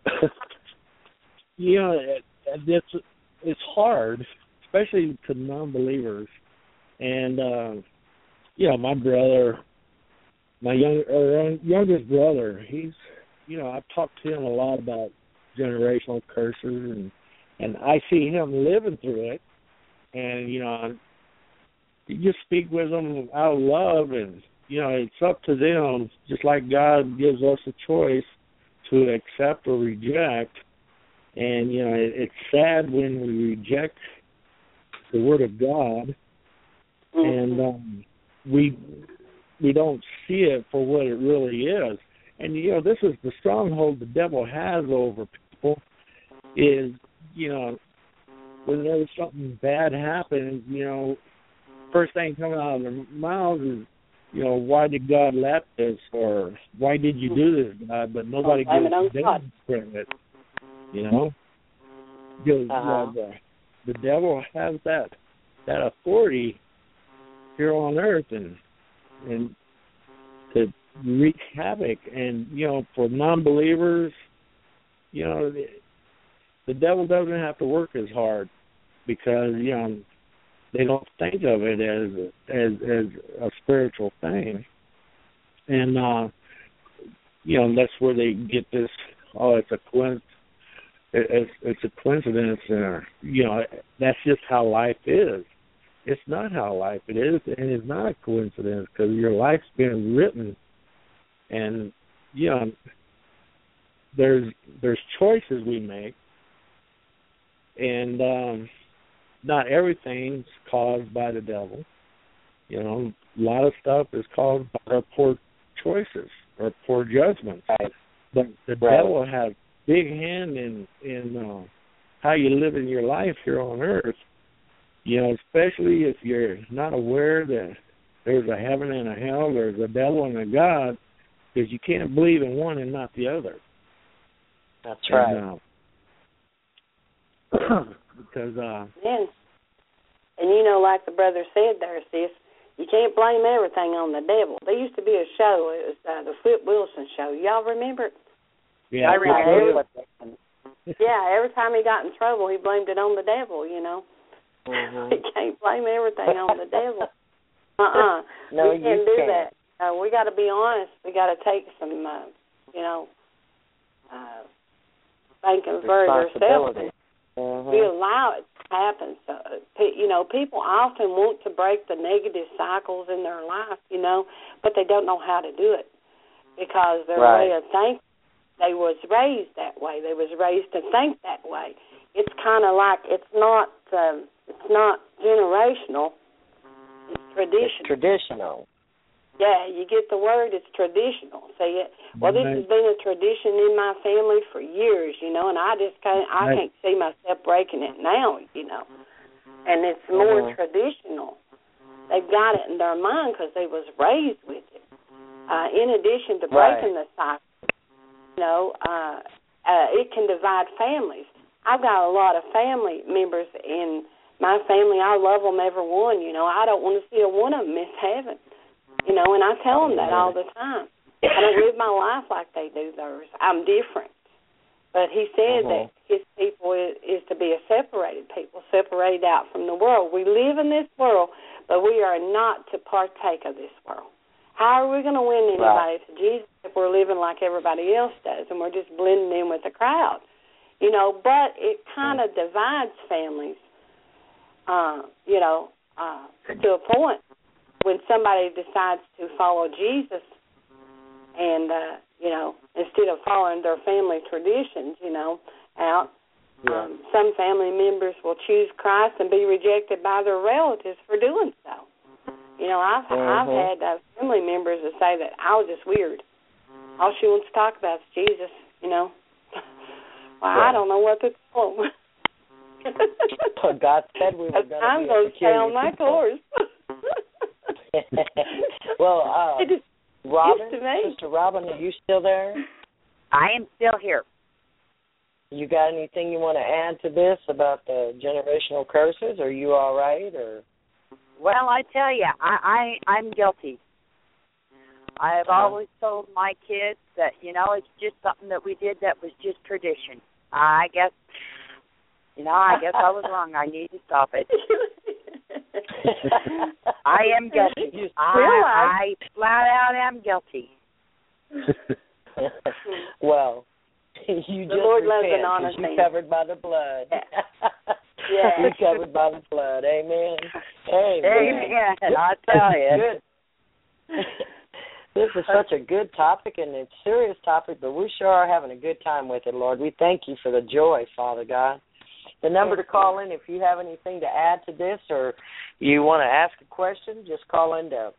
it's hard, especially to non-believers, and my brother, my youngest brother, he's I've talked to him a lot about generational curses, and I see him living through it, and you just speak with them out of love, and it's up to them, just like God gives us a choice to accept or reject. And it's sad when we reject the Word of God, and we don't see it for what it really is. And this is the stronghold the devil has over people, is when there's something bad happens, first thing coming out of their mouths is, why did God let this, or why did you do this, God? But nobody gives them credit, because the devil has that authority here on earth, and to wreak havoc. And for non-believers, the devil doesn't have to work as hard because, they don't think of it as a spiritual thing. And, that's where they get this, it's a coincidence. That's just how life is. It's not how life it is, and it's not a coincidence because your life's been written. And, there's choices we make, and not everything's caused by the devil. A lot of stuff is caused by our poor choices or poor judgments. Right. But the devil has a big hand in how you live in your life here on earth. Especially if you're not aware that there's a heaven and a hell, there's a devil and a God, because you can't believe in one and not the other. That's right. Because and like the brother said there, sis, you can't blame everything on the devil. There used to be a show. It was the Flip Wilson show. Y'all remember it? Yeah, I remember. Yeah, every time he got in trouble, he blamed it on the devil. Mm-hmm. You can't blame everything on the devil. No, we can't do that. We got to be honest. We got to take some, thinking for ourselves. Mm-hmm. We allow it to happen. So, people often want to break the negative cycles in their life, but they don't know how to do it because their way of thinking, they was raised that way. They was raised to think that way. It's kind of like it's not generational. It's traditional. It's traditional. Yeah, you get the word. It's traditional. See it. Well, this has been a tradition in my family for years, and I can't see myself breaking it now, And it's more traditional. They've got it in their mind because they was raised with it. In addition to breaking the cycle, it can divide families. I've got a lot of family members in my family. I love them, every one. I don't want to see a one of them miss heaven. And I tell them that all the time. I don't live my life like they do theirs. I'm different. But he said that his people is to be a separated people, separated out from the world. We live in this world, but we are not to partake of this world. How are we going to win anybody to Jesus if we're living like everybody else does and we're just blending in with the crowd? But it kind of divides families, to a point. When somebody decides to follow Jesus and, instead of following their family traditions, some family members will choose Christ and be rejected by their relatives for doing so. I've had family members that say that I was just weird. All she wants to talk about is Jesus, Well, I don't know what to tell them. But God said we were going to I'm going to stay on my course. Well, Robin, Sister Robin, are you still there? I am still here. You got anything you want to add to this about the generational curses? Are you all right? Or? Well, I tell you, I'm guilty. I have always told my kids that, it's just something that we did that was just tradition. I guess I was wrong. I need to stop it. I am guilty. I flat out am guilty. Well, you the Lord loves repent an honest man. You're covered by the blood. Yeah. You're covered by the blood. Amen. Amen. I tell you. Good. This is such a good topic, and it's a serious topic, but we sure are having a good time with it, Lord. We thank you for the joy, Father God. The number to call in if you have anything to add to this or you want to ask a question, just call in to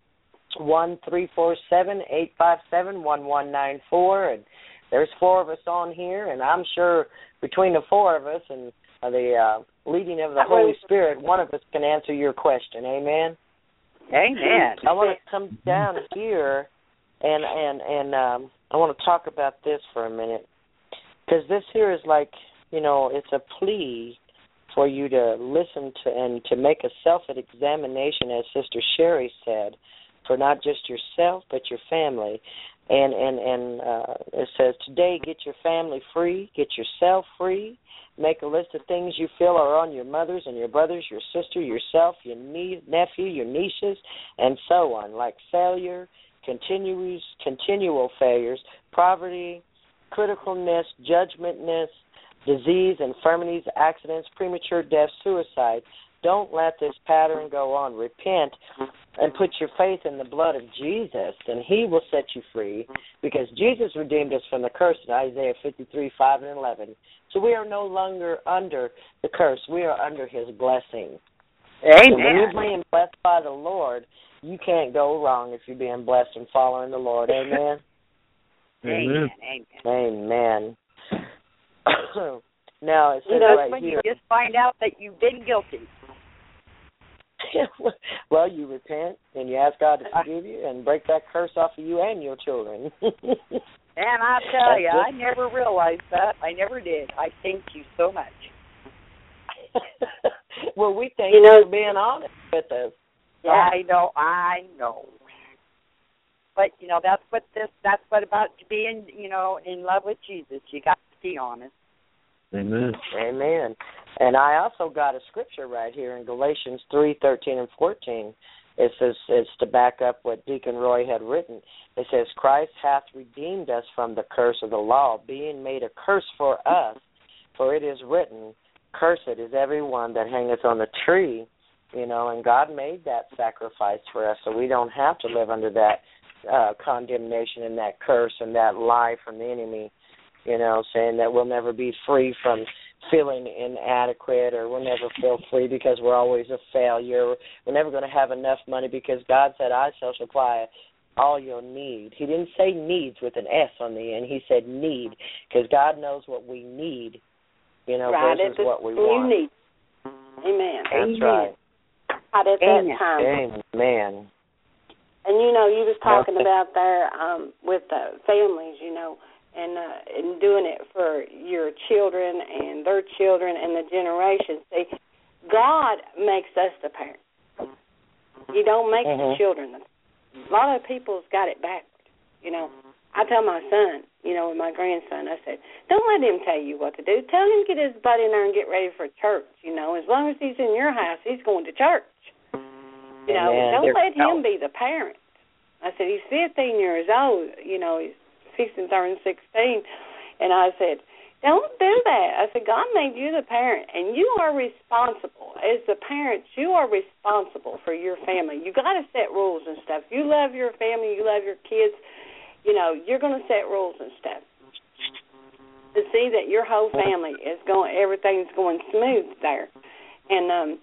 1-347-857-1194. And there's 4 of us on here, and I'm sure between the 4 of us and the leading of the Holy Spirit, one of us can answer your question. Amen? Amen. I want to come down here and I want to talk about this for a minute, because this here is like, it's a plea for you to listen to and to make a self-examination, as Sister Sherry said, for not just yourself but your family. And it says, today get your family free, get yourself free, make a list of things you feel are on your mother's and your brother's, your sister, yourself, your nephew, your nieces, and so on, like failure, continual failures, poverty, criticalness, judgmentness, disease, infirmities, accidents, premature death, suicide. Don't let this pattern go on. Repent and put your faith in the blood of Jesus, and he will set you free, because Jesus redeemed us from the curse in Isaiah 53:5-11. So we are no longer under the curse. We are under his blessing. Amen. So when you're being blessed by the Lord, you can't go wrong if you're being blessed and following the Lord. Amen? Amen. Amen. Now, it says right when here, you just find out that you've been guilty. Well, you repent and you ask God to forgive you and break that curse off of you and your children. And I tell you, I never realized that. I never did. I thank you so much. Well, we thank you for being honest with us. Yeah, I know. But that's what about being, in love with Jesus. You got to be honest. Amen. Amen. And I also got a scripture right here in Galatians 3:13 and 14. It says, it's to back up what Deacon Roy had written. It says, Christ hath redeemed us from the curse of the law, being made a curse for us. For it is written, cursed is every one that hangeth on the tree. And God made that sacrifice for us, so we don't have to live under that condemnation and that curse and that lie from the enemy. Saying that we'll never be free from feeling inadequate, or we'll never feel free because we're always a failure. We're never going to have enough money because God said, I shall supply all your need. He didn't say needs with an S on the end. He said need, because God knows what we need, versus what we want. You need. Amen. That's right. Right at that time. Amen. And, you was talking about there with the families, and doing it for your children and their children and the generations. See, God makes us the parents. He don't make the children. A lot of people's got it backwards. I tell my son, with my grandson, I said, don't let him tell you what to do. Tell him to get his butt in there and get ready for church. As long as he's in your house, he's going to church. Don't let him be the parent. I said, he's 15 years old. He's fixing turn 16, and I said, don't do that. I said, God made you the parent, and you are responsible. As the parents, you are responsible for your family. You got to set rules and stuff. You love your family, you love your kids, you're going to set rules and stuff to see that your whole family is going, everything's going smooth there. And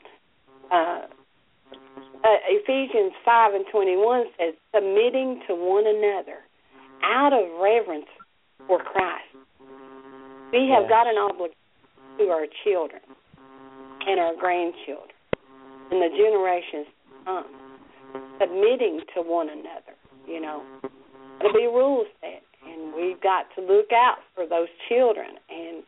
Ephesians 5:21 says, submitting to one another out of reverence for Christ. We have got an obligation to our children and our grandchildren and the generations to come, submitting to one another, There'll be rules set, and we've got to look out for those children. And,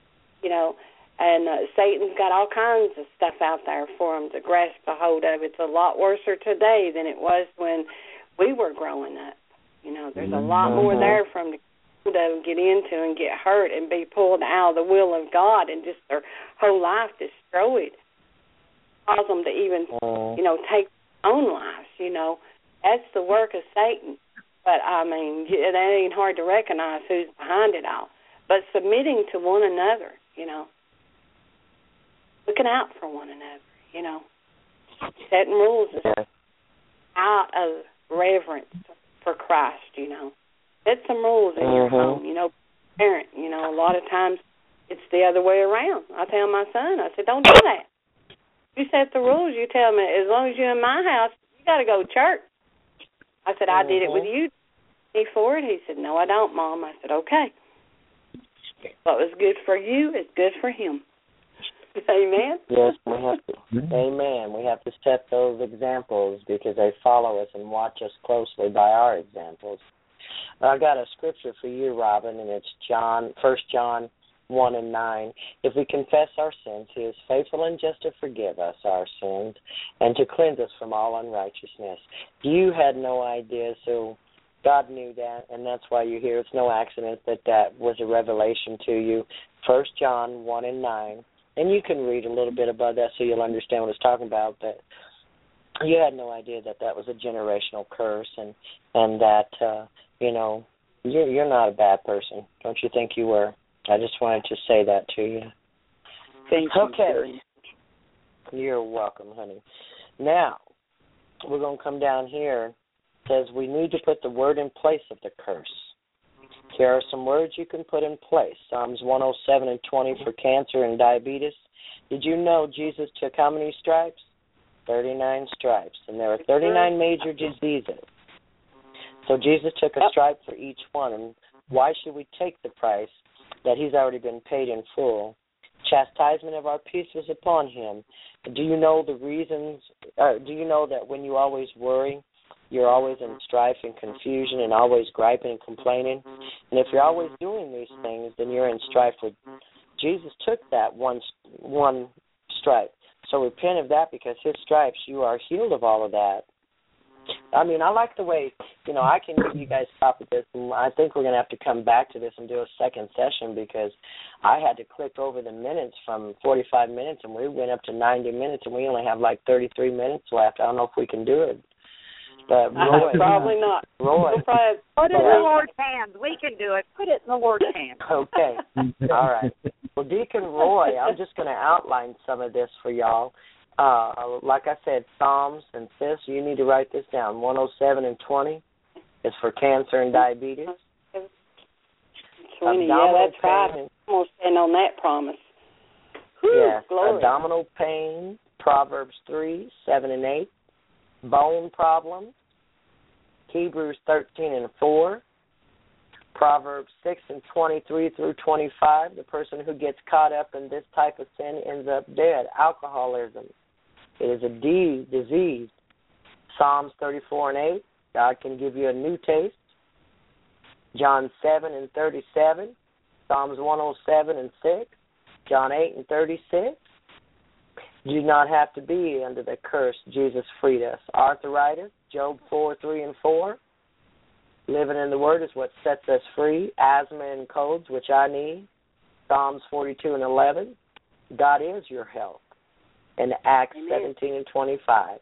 Satan's got all kinds of stuff out there for them to grasp a hold of. It's a lot worse today than it was when we were growing up. There's a lot more there for them to get into and get hurt and be pulled out of the will of God and just their whole life destroyed. Cause them to even, take their own lives, That's the work of Satan. But, that ain't hard to recognize who's behind it all. But submitting to one another, looking out for one another, setting rules out of reverence for Christ, Set some rules in your home, parent, a lot of times it's the other way around. I tell my son, I said, don't do that. You set the rules, you tell me, as long as you're in my house, you got to go to church. I said, I did it with you for it. He said, no, I don't, Mom. I said, okay. What was good for you is good for him. Amen? Yes, we have to. Amen. We have to set those examples because they follow us and watch us closely by our examples. I got a scripture for you, Robin, and it's 1 John 1 and 9. If we confess our sins, he is faithful and just to forgive us our sins and to cleanse us from all unrighteousness. You had no idea, so God knew that, and that's why you're here. It's no accident that was a revelation to you. 1 John 1 and 9. And you can read a little bit about that so you'll understand what it's talking about. But you had no idea that was a generational curse, and that, you're not a bad person. Don't you think you were? I just wanted to say that to you. Thank you. Okay. You're welcome, honey. Now, we're going to come down here. It says we need to put the word in place of the curse. Here are some words you can put in place. Psalms 107 and 20 for cancer and diabetes. Did you know Jesus took how many stripes? 39 stripes. And there are 39 major diseases. So Jesus took a stripe for each one. And why should we take the price that he's already been paid in full? Chastisement of our peace was upon him. Do you know the reasons? Do you know that when you always worry, you're always in strife and confusion and always griping and complaining? And if you're always doing these things, then you're in strife with Jesus. Took that one stripe. So repent of that, because his stripes, you are healed of all of that. I mean, I like the way, I can give you guys a copy of this, and I think we're going to have to come back to this and do a second session, because I had to click over the minutes from 45 minutes, and we went up to 90 minutes, and we only have like 33 minutes left. I don't know if we can do it. But Roy, probably not. Roy. Put it in the Lord's hands. We can do it. Put it in the Lord's hands. Okay. All right. Well, Deacon Roy, I'm just going to outline some of this for y'all. Like I said, Psalms, and sis, you need to write this down. 107 and 20 is for cancer and diabetes. 20, that's right. I'm going to stand on that promise. Yes, glory. Abdominal pain, Proverbs 3, 7 and 8. Bone problems, Hebrews 13 and 4. Proverbs 6 and 23 through 25. The person who gets caught up in this type of sin ends up dead. Alcoholism. It is a disease. Psalms 34 and 8. God can give you a new taste. John 7 and 37. Psalms 107 and 6. John 8 and 36. Do not have to be under the curse. Jesus freed us. Arthritis. Job 4, 3 and 4. Living in the Word is what sets us free. Asthma and colds, which I need. Psalms 42 and 11. God is your health. And Acts 17 and 25.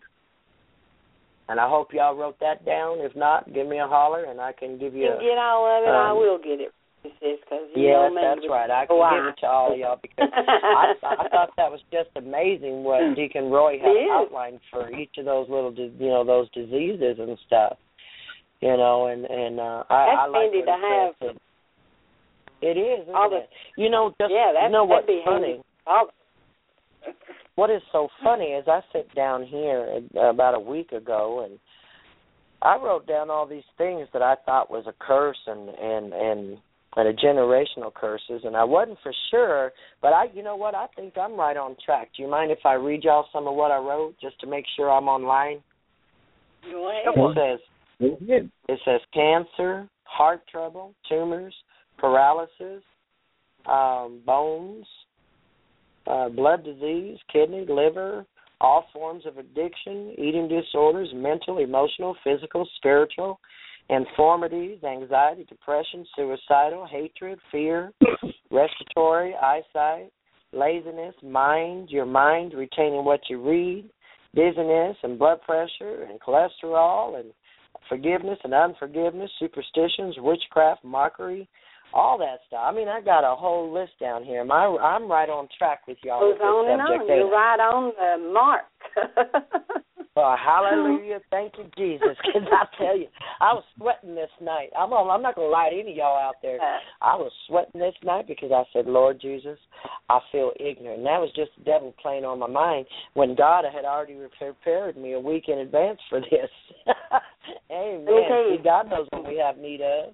And I hope y'all wrote that down. If not, give me a holler and I can give you you get all of it, I will get it. Yes, that's right. I can give it to all of y'all, because I thought that was just amazing what Deacon Roy had outlined for each of those little, those diseases and stuff. I like handy to have. It is, isn't it? What's funny? What is so funny is I sit down here about a week ago, and I wrote down all these things that I thought was a curse and a generational curses, and I wasn't for sure, but I think I'm right on track. Do you mind if I read y'all some of what I wrote just to make sure I'm online? Go ahead. It says cancer, heart trouble, tumors, paralysis, bones, blood disease, kidney, liver, all forms of addiction, eating disorders, mental, emotional, physical, spiritual, infirmities, anxiety, depression, suicidal, hatred, fear, respiratory, eyesight, laziness, your mind retaining what you read, dizziness and blood pressure and cholesterol and forgiveness and unforgiveness, superstitions, witchcraft, mockery, all that stuff. I mean, I got a whole list down here. I'm right on track with y'all. Goes on and on. You're right on the mark. Well, hallelujah. Thank you, Jesus. Because I tell you, I was sweating this night. I'm not going to lie to any of y'all out there. I was sweating this night because I said, Lord Jesus, I feel ignorant. And that was just the devil playing on my mind when God had already prepared me a week in advance for this. Amen. See, God knows what we have need of.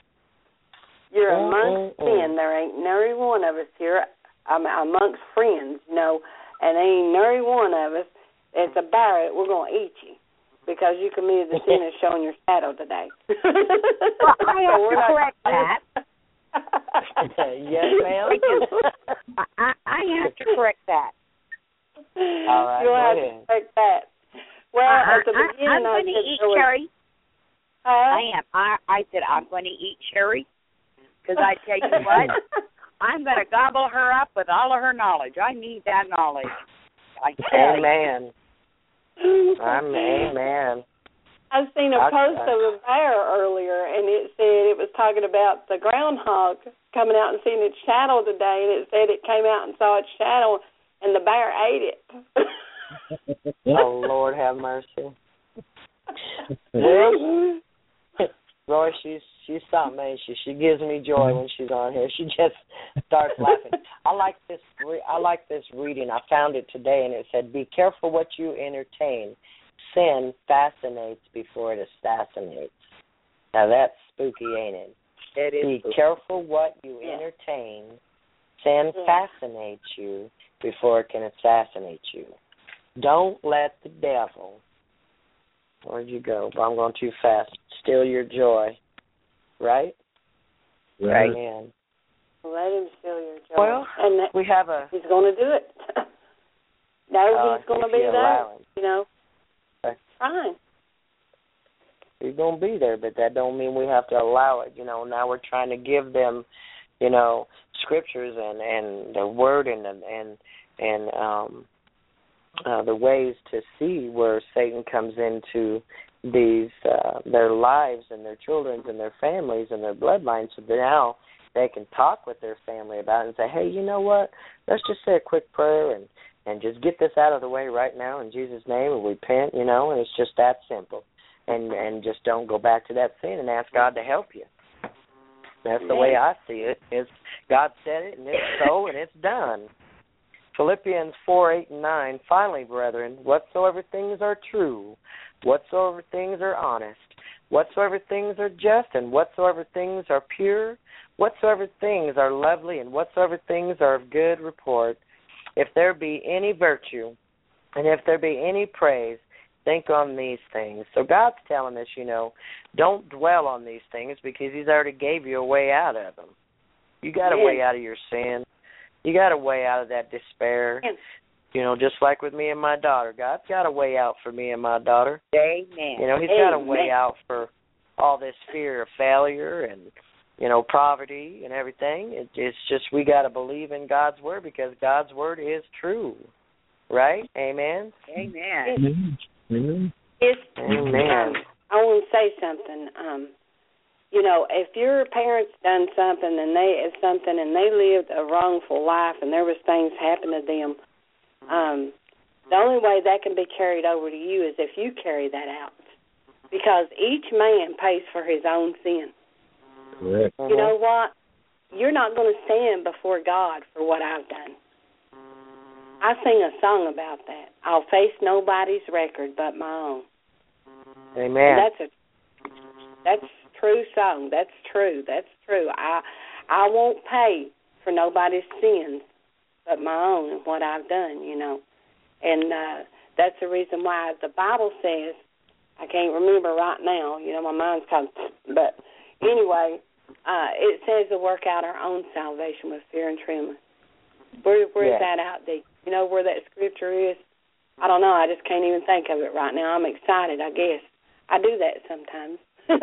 You're amongst men. There ain't nary one of us here. I'm amongst friends, and ain't nary one of us. It's about it. We're going to eat you because you committed the sin of showing your shadow today. I have to correct that. Yes, ma'am. I have to correct that. All right, You'll have ahead. to correct that. Well, at the beginning, I'm going to eat cherry. I am. I said I'm going to eat cherry because I tell you what, I'm going to gobble her up with all of her knowledge. I need that knowledge. Amen. Amen. I've seen a post of a bear earlier, and it said it was talking about the groundhog coming out and seeing its shadow today, and it said it came out and saw its shadow, and the bear ate it. Oh, Lord have mercy. Well, Roy, she's something, ain't she? She gives me joy when she's on here. She just starts laughing. I like this reading. I found it today, and it said, "Be careful what you entertain. Sin fascinates before it assassinates." Now that's spooky, ain't it? It is. Be spooky. careful what you entertain. Sin fascinates you before it can assassinate you. Don't let the devil, where'd you go? I'm going too fast. Steal your joy. Right? Right. Amen. Let him steal your joy. Well, and we have a... He's going to do it. He's going to be there. You know. Okay. Fine. He's going to be there, but that don't mean we have to allow it. You know, now we're trying to give them, you know, scriptures and the word and the ways to see where Satan comes into these their lives and their children's and their families and their bloodlines, so that now they can talk with their family about it and say, hey, you know what? Let's just say a quick prayer and just get this out of the way right now in Jesus' name and repent, you know, and it's just that simple. And just don't go back to that sin and ask God to help you. That's the way I see it. It's God said it, and it's so, and it's done. Philippians 4:8-9. Finally, brethren, whatsoever things are true, whatsoever things are honest, whatsoever things are just, and whatsoever things are pure, whatsoever things are lovely, and whatsoever things are of good report, if there be any virtue, and if there be any praise, think on these things. So God's telling us, you know, don't dwell on these things because He's already gave you a way out of them. You got a way out of your sin. You got a way out of that despair. You know, just like with me and my daughter. God's got a way out for me and my daughter. Amen. You know, He's got a way out for all this fear of failure and, you know, poverty and everything. It's just we got to believe in God's word because God's word is true. Right? Amen? Amen. Amen. Amen. I want to say something. You know, if your parents done something and they lived a wrongful life and there was things happen to them, the only way that can be carried over to you is if you carry that out, because each man pays for his own sin. Correct. You know what? You're not going to stand before God for what I've done. I sing a song about that. I'll face nobody's record but my own. Amen. That's true song. That's true. I won't pay for nobody's sins but my own and what I've done, you know. And that's the reason why the Bible says, I can't remember right now, you know, my mind's kind of, but anyway, it says to work out our own salvation with fear and trembling. Where is that out there? You know where that scripture is? I don't know. I just can't even think of it right now. I'm excited, I guess. I do that sometimes.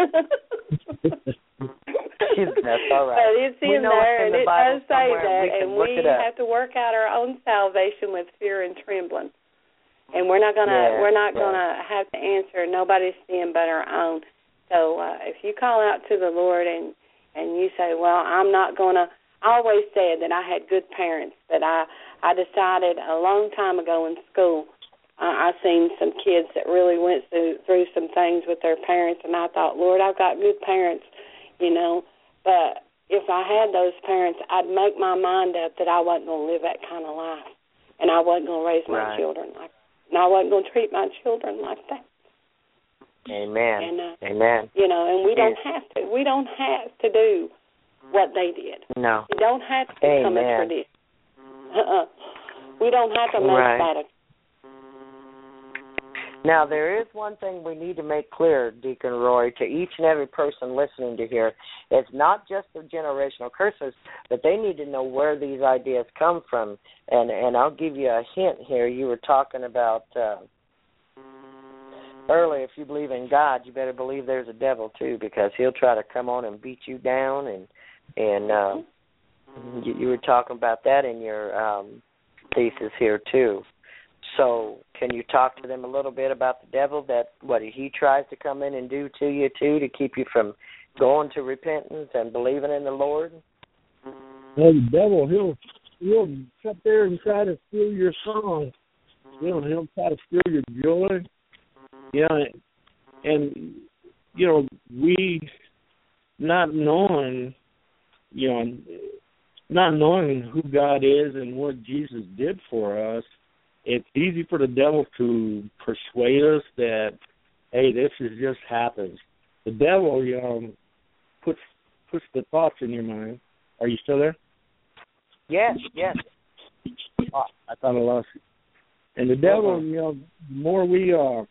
That's all right. But it's in there, and it does say that, and we have to work out our own salvation with fear and trembling. And we're not gonna have to answer nobody's sin but our own. So if you call out to the Lord and you say, well, I'm not gonna. I always said that I had good parents, but I decided a long time ago in school, I seen some kids that really went through some things with their parents, and I thought, Lord, I've got good parents, you know, but if I had those parents, I'd make my mind up that I wasn't going to live that kind of life, and I wasn't going to raise my children like that, and I wasn't going to treat my children like that. Amen. And, Amen. You know, and we don't have to. We don't have to do what they did. No. We don't have to become a tradition. We don't have to make that a... Now, there is one thing we need to make clear, Deacon Roy, to each and every person listening to here. It's not just the generational curses, but they need to know where these ideas come from. And I'll give you a hint here. You were talking about earlier, if you believe in God, you better believe there's a devil too, because he'll try to come on and beat you down. And you were talking about that in your thesis here too. So can you talk to them a little bit about the devil, that what he tries to come in and do to you too, to keep you from going to repentance and believing in the Lord? Well, the devil, he'll sit there and try to steal your song. He'll try to steal your joy. And we not knowing who God is and what Jesus did for us, it's easy for the devil to persuade us that, hey, this is just happens. The devil, puts the thoughts in your mind. Are you still there? Yes. Oh, I thought I lost you. And the devil, the more we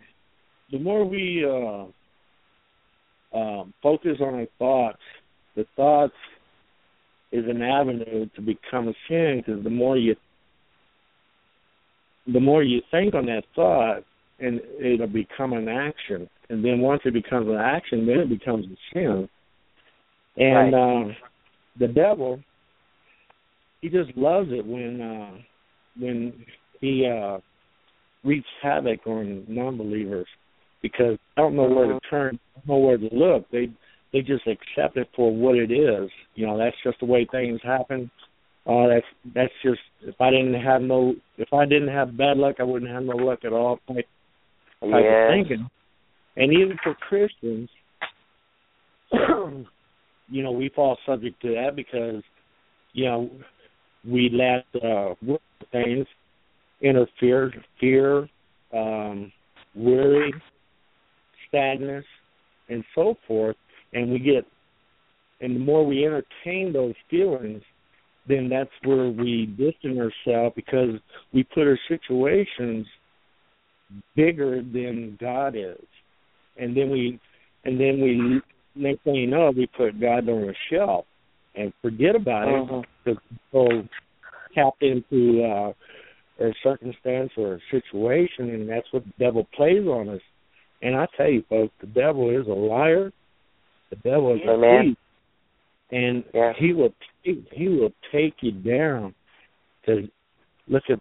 focus on our thoughts, the thoughts is an avenue to become a sin, because the more you think on that thought, and it'll become an action. And then once it becomes an action, then it becomes a sin. And the devil, he just loves it when he wreaks havoc on non-believers, because they don't know where to turn, don't know where to look. They just accept it for what it is. That's just the way things happen. That's just, if I didn't have bad luck, I wouldn't have no luck at all. Type of thinking. And even for Christians, we fall subject to that, because we let things interfere, fear, worry, sadness, and so forth, and the more we entertain those feelings, then that's where we distance ourselves, because we put our situations bigger than God is. And then we next thing you know, we put God on a shelf and forget about it, because we're so tapped into our circumstance or our situation, and that's what the devil plays on us. And I tell you, folks, the devil is a liar. The devil is a thief. And he will take you down. Because look at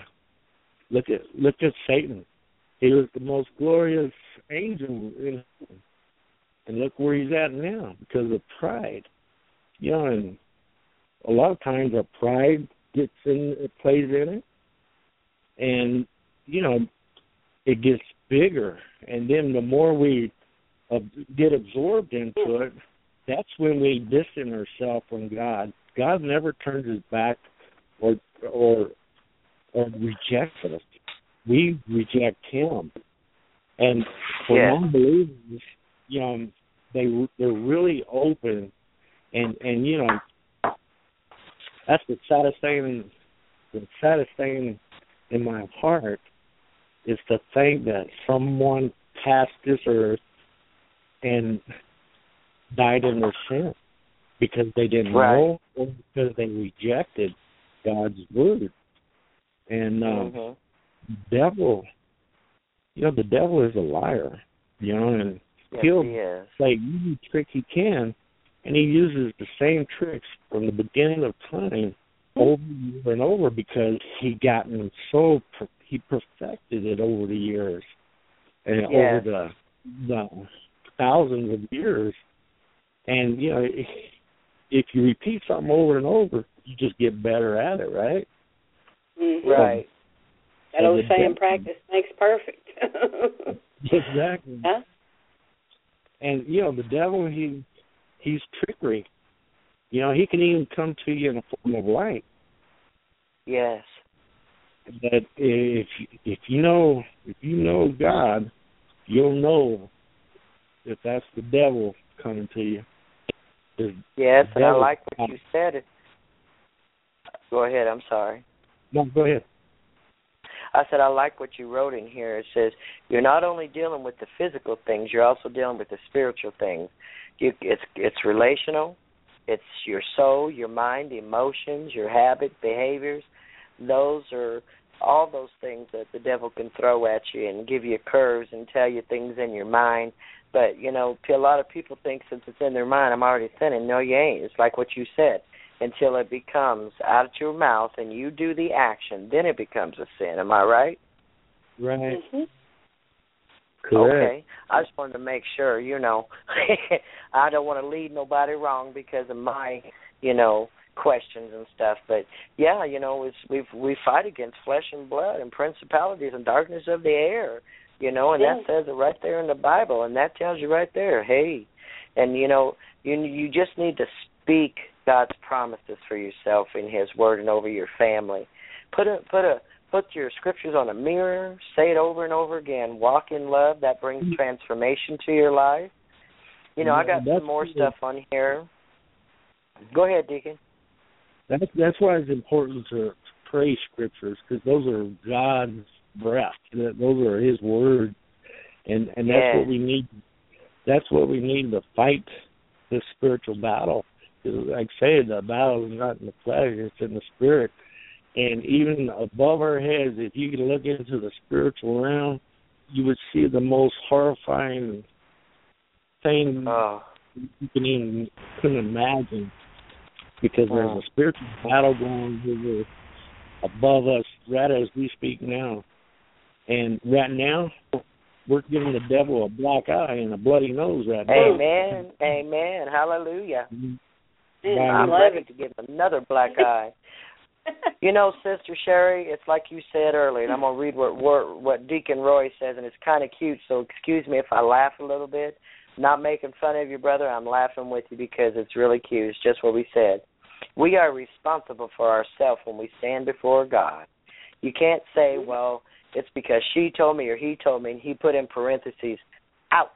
Satan. He was the most glorious angel in heaven, and look where he's at now because of pride. And a lot of times our pride plays in it, and it gets bigger. And then the more we get absorbed into it, that's when we distance ourselves from God. God never turns his back or rejects us. We reject him. And for non-believers, they're really open, and that's the saddest thing. The saddest thing in my heart is to think that someone passed this earth and died in their sin because they didn't know, or because they rejected God's word. And the devil is a liar, and he'll play any trick he can, and he uses the same tricks from the beginning of time over and over, because he perfected it over the years, and over the thousands of years. And if you repeat something over and over, you just get better at it, right? Mm-hmm. Right. That old saying, practice makes perfect. Exactly. Huh? And the devil, he's trickery. He can even come to you in a form of light. Yes. That if you know God, you'll know if that's the devil coming to you. Yes, and I like what you said. Go ahead. I'm sorry. No, go ahead. I said, I like what you wrote in here. It says, you're not only dealing with the physical things, you're also dealing with the spiritual things. It's relational. It's your soul, your mind, emotions, your habit, behaviors. Those are all those things that the devil can throw at you and give you curves and tell you things in your mind. But, you know, a lot of people think since it's in their mind, I'm already sinning. No, you ain't. It's like what you said. Until it becomes out of your mouth and you do the action, then it becomes a sin. Am I right? Right. Mm-hmm. Correct. Okay. I just wanted to make sure, you know, I don't want to lead nobody wrong because of my, you know, questions and stuff. But, yeah, you know, we fight against flesh and blood and principalities and darkness of the air, you know, and that says it right there in the Bible, and that tells you right there, hey, and, you know, you just need to speak God's promises for yourself in His Word and over your family. Put your scriptures on a mirror. Say it over and over again. Walk in love. That brings transformation to your life. You know, I got some more stuff on here. Go ahead, Deacon. That's why it's important to pray scriptures, because those are God's breath. Those are His words, and that's what we need. That's what we need to fight this spiritual battle. Like I say, the battle is not in the flesh, it's in the spirit. And even above our heads, if you can look into the spiritual realm, you would see the most horrifying thing you couldn't imagine. Because there's a spiritual battle going over above us right as we speak now. And right now, we're giving the devil a black eye and a bloody nose right now. Amen. Amen. Hallelujah. Mm-hmm. I'm ready to give another black eye. You know, Sister Sherry, it's like you said earlier, and I'm going to read what Deacon Roy says, and it's kind of cute, so excuse me if I laugh a little bit. I'm not making fun of you, brother. I'm laughing with you because it's really cute. It's just what we said. We are responsible for ourselves when we stand before God. You can't say, well, it's because she told me or he told me, and he put in parentheses, ouch.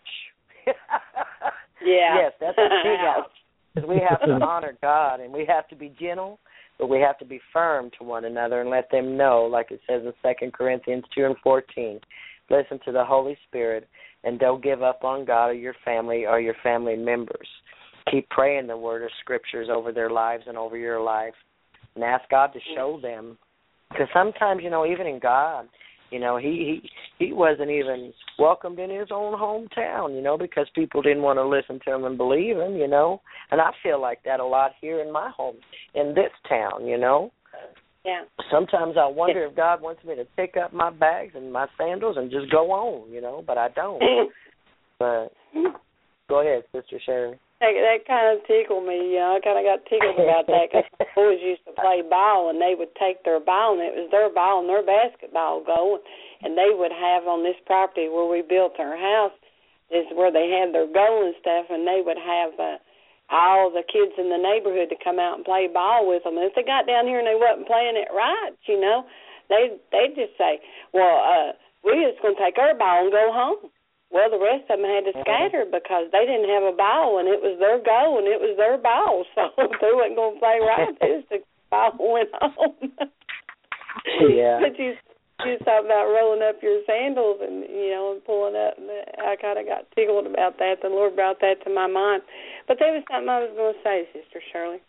Yeah. Yes, that's a big ouch. Because we have to honor God, and we have to be gentle, but we have to be firm to one another and let them know, like it says in 2 Corinthians 2:14, listen to the Holy Spirit, and don't give up on God or your family members. Keep praying the word of scriptures over their lives and over your life, and ask God to show them. Because sometimes, you know, even in God, you know, he wasn't even welcomed in his own hometown, you know, because people didn't want to listen to him and believe him, you know. And I feel like that a lot here in my home, in this town, you know. Yeah. Sometimes I wonder if God wants me to pick up my bags and my sandals and just go on, you know, but I don't. But go ahead, Sister Sherry. That kind of tickled me. You know, I kind of got tickled about that because my boys used to play ball, and they would take their ball, and it was their ball and their basketball goal, and they would have on this property where we built our house is where they had their goal and stuff, and they would have all the kids in the neighborhood to come out and play ball with them. And if they got down here and they wasn't playing it right, you know, they'd just say, well, we're just going to take our ball and go home. Well, the rest of them had to scatter because they didn't have a ball, and it was their goal, and it was their ball. So if they wasn't going to play right, they just took the ball and went home. Yeah. But you talk about rolling up your sandals and, you know, and pulling up. I kind of got tickled about that. The Lord brought that to my mind. But there was something I was going to say, Sister Shirley.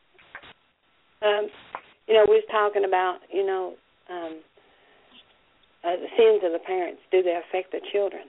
You know, we was talking about, you know, the sins of the parents. Do they affect the children?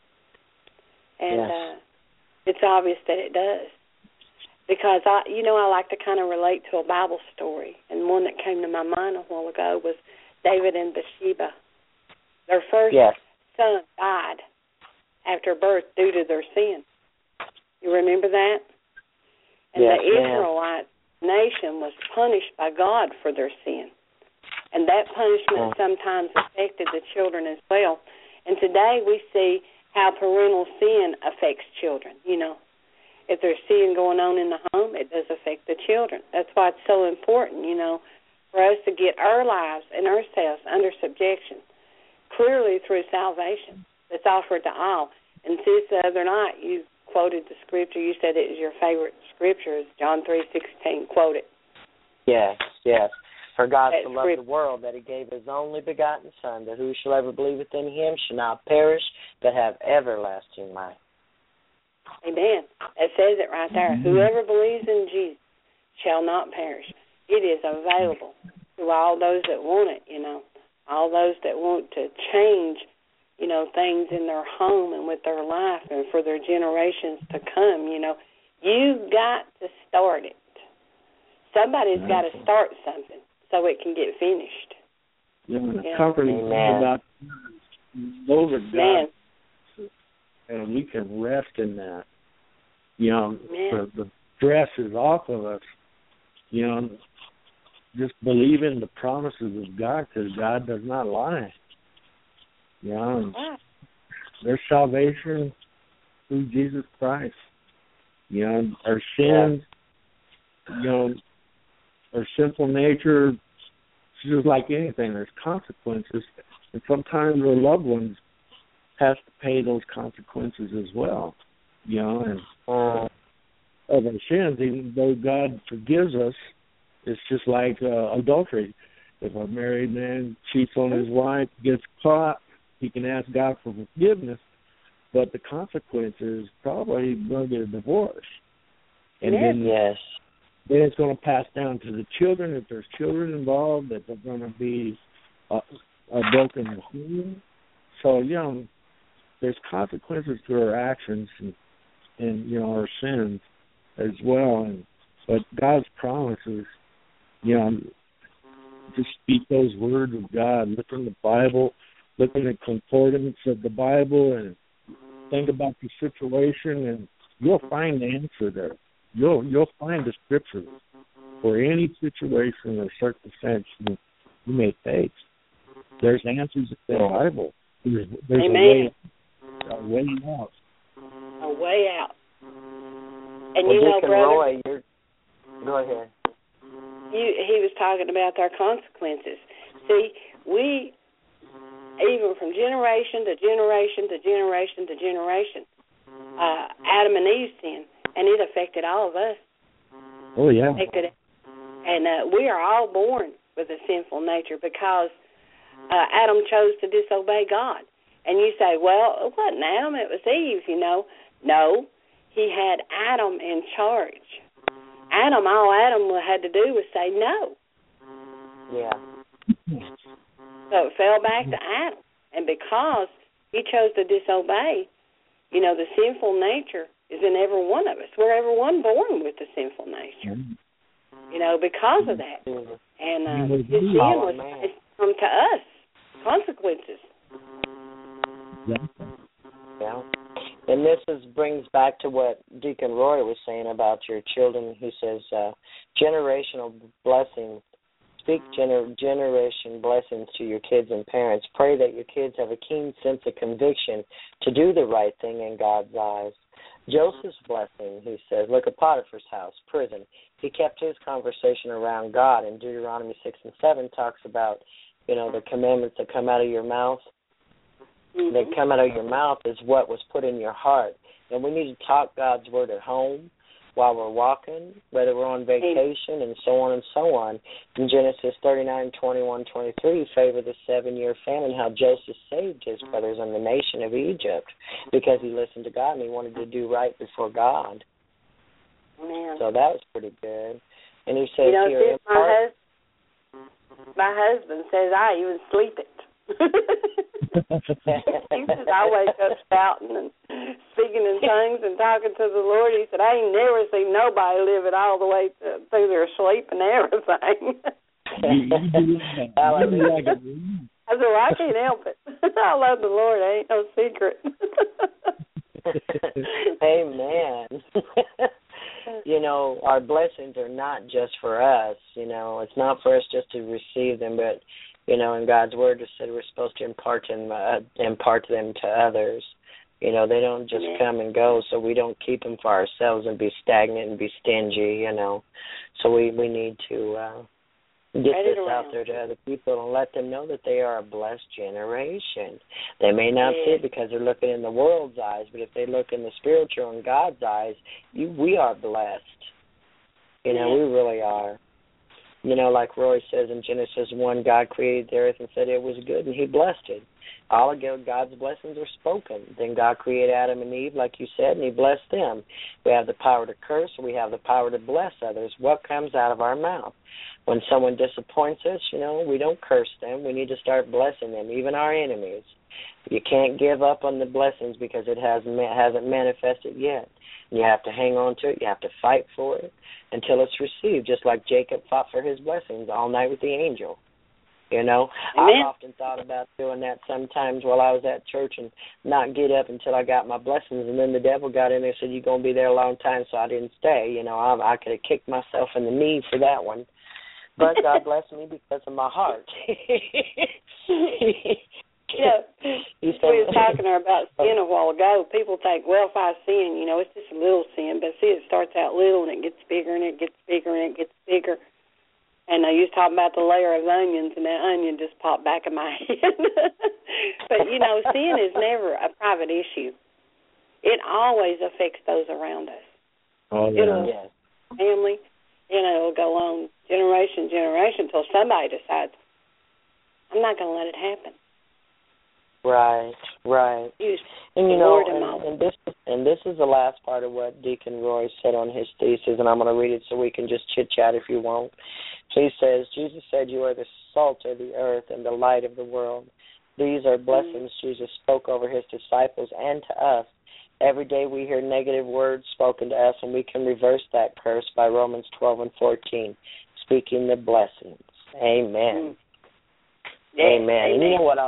And it's obvious that it does. Because, I like to kind of relate to a Bible story. And one that came to my mind a while ago was David and Bathsheba. Their first son died after birth due to their sin. You remember that? And the Israelite nation was punished by God for their sin. And that punishment sometimes affected the children as well. And today we see how parental sin affects children, you know. If there's sin going on in the home, it does affect the children. That's why it's so important, you know, for us to get our lives and ourselves under subjection, clearly through salvation that's offered to all. And sis, the other night you quoted the scripture. You said it was your favorite scripture, is John 3:16. Quote it. Yes. For God so loved the world that he gave his only begotten Son, that whosoever believeth in him shall not perish, but have everlasting life. Amen. It says it right there. Whoever believes in Jesus shall not perish. It is available to all those that want it, all those that want to change, things in their home and with their life and for their generations to come, You've got to start it. Somebody's got to start something so it can get finished. The comforting thing about those are God, and we can rest in that. The stress is off of us. Just believe in the promises of God, because God does not lie. There's salvation through Jesus Christ. Our sins, our sinful nature, it's just like anything. There's consequences, and sometimes our loved ones have to pay those consequences as well. And of our sins, even though God forgives us, it's just like adultery. If a married man cheats on his wife, gets caught, he can ask God for forgiveness, but the consequence is probably going to get a divorce. And then it's going to pass down to the children. If there's children involved, that they're going to be a broken home. So, there's consequences to our actions and our sins as well. But God's promises, just speak those words of God. Look in the Bible, look in the concordance of the Bible, and think about the situation, and you'll find the answer there. You'll find the scripture for any situation or circumstance you may face. There's answers in the Bible. There's a way out. A way out. And brother, Roy, go ahead. He was talking about our consequences. See, we, even from generation to generation to generation to generation, Adam and Eve sinned, and it affected all of us. Oh, yeah. And we are all born with a sinful nature because Adam chose to disobey God. And you say, well, it wasn't Adam, it was Eve, No, he had Adam in charge. All Adam had to do was say no. Yeah. So it fell back to Adam. And because he chose to disobey, the sinful nature is in every one of us. We're everyone born with the sinful nature, because of that. And his sin was come to us, consequences. Yeah. And this brings back to what Deacon Roy was saying about your children. He says, generational blessings. Speak generation blessings to your kids and parents. Pray that your kids have a keen sense of conviction to do the right thing in God's eyes. Joseph's blessing, he says, look at Potiphar's house, prison. He kept his conversation around God. And Deuteronomy 6 and 7 talks about, the commandments that come out of your mouth. That come out of your mouth is what was put in your heart. And we need to talk God's word at home while we're walking, whether we're on vacation, and so on and so on. In Genesis 39:21-23, favor the 7-year famine, how Joseph saved his brothers and the nation of Egypt because he listened to God and he wanted to do right before God. Man. So that was pretty good. And he says here, my husband says I even sleep it. He says I wake up shouting and speaking in tongues and talking to the Lord. He said I ain't never seen nobody live it all the way through their sleep and everything. I said, well, I can't help it. I love the Lord. It ain't no secret. Amen. Our blessings are not just for us. It's not for us just to receive them, but in God's word it said we're supposed to impart them to others. They don't just come and go, so we don't keep them for ourselves and be stagnant and be stingy, So we need to get this out there to other people and let them know that they are a blessed generation. They may not see it because they're looking in the world's eyes, but if they look in the spiritual and God's eyes, we are blessed. We really are. like Roy says in Genesis 1, God created the earth and said it was good, and he blessed it. All of God's blessings are spoken. Then God created Adam and Eve, like you said, and he blessed them. We have the power to curse, and we have the power to bless others. What comes out of our mouth? When someone disappoints us, we don't curse them. We need to start blessing them, even our enemies. You can't give up on the blessings because it hasn't manifested yet. You have to hang on to it. You have to fight for it until it's received, just like Jacob fought for his blessings all night with the angel. I've often thought about doing that sometimes while I was at church and not get up until I got my blessings, and then the devil got in there and said, you're going to be there a long time, so I didn't stay. I could have kicked myself in the knee for that one. But God blessed me because of my heart. Yeah, we were talking about sin a while ago. People think, well, if I sin, it's just a little sin. But see, it starts out little and it gets bigger and it gets bigger and it gets bigger. And I used to talk about the layer of onions, and that onion just popped back in my head. But, sin is never a private issue. It always affects those around us. Oh, yeah. Yes. Family, it'll go on generation until somebody decides, I'm not going to let it happen. Right. And this is the last part of what Deacon Roy said on his thesis, and I'm going to read it so we can just chit-chat if you won't. So he says, Jesus said, you are the salt of the earth and the light of the world. These are blessings Jesus spoke over his disciples and to us. Every day we hear negative words spoken to us, and we can reverse that curse by Romans 12:14, speaking the blessings. Amen. Amen. And you know what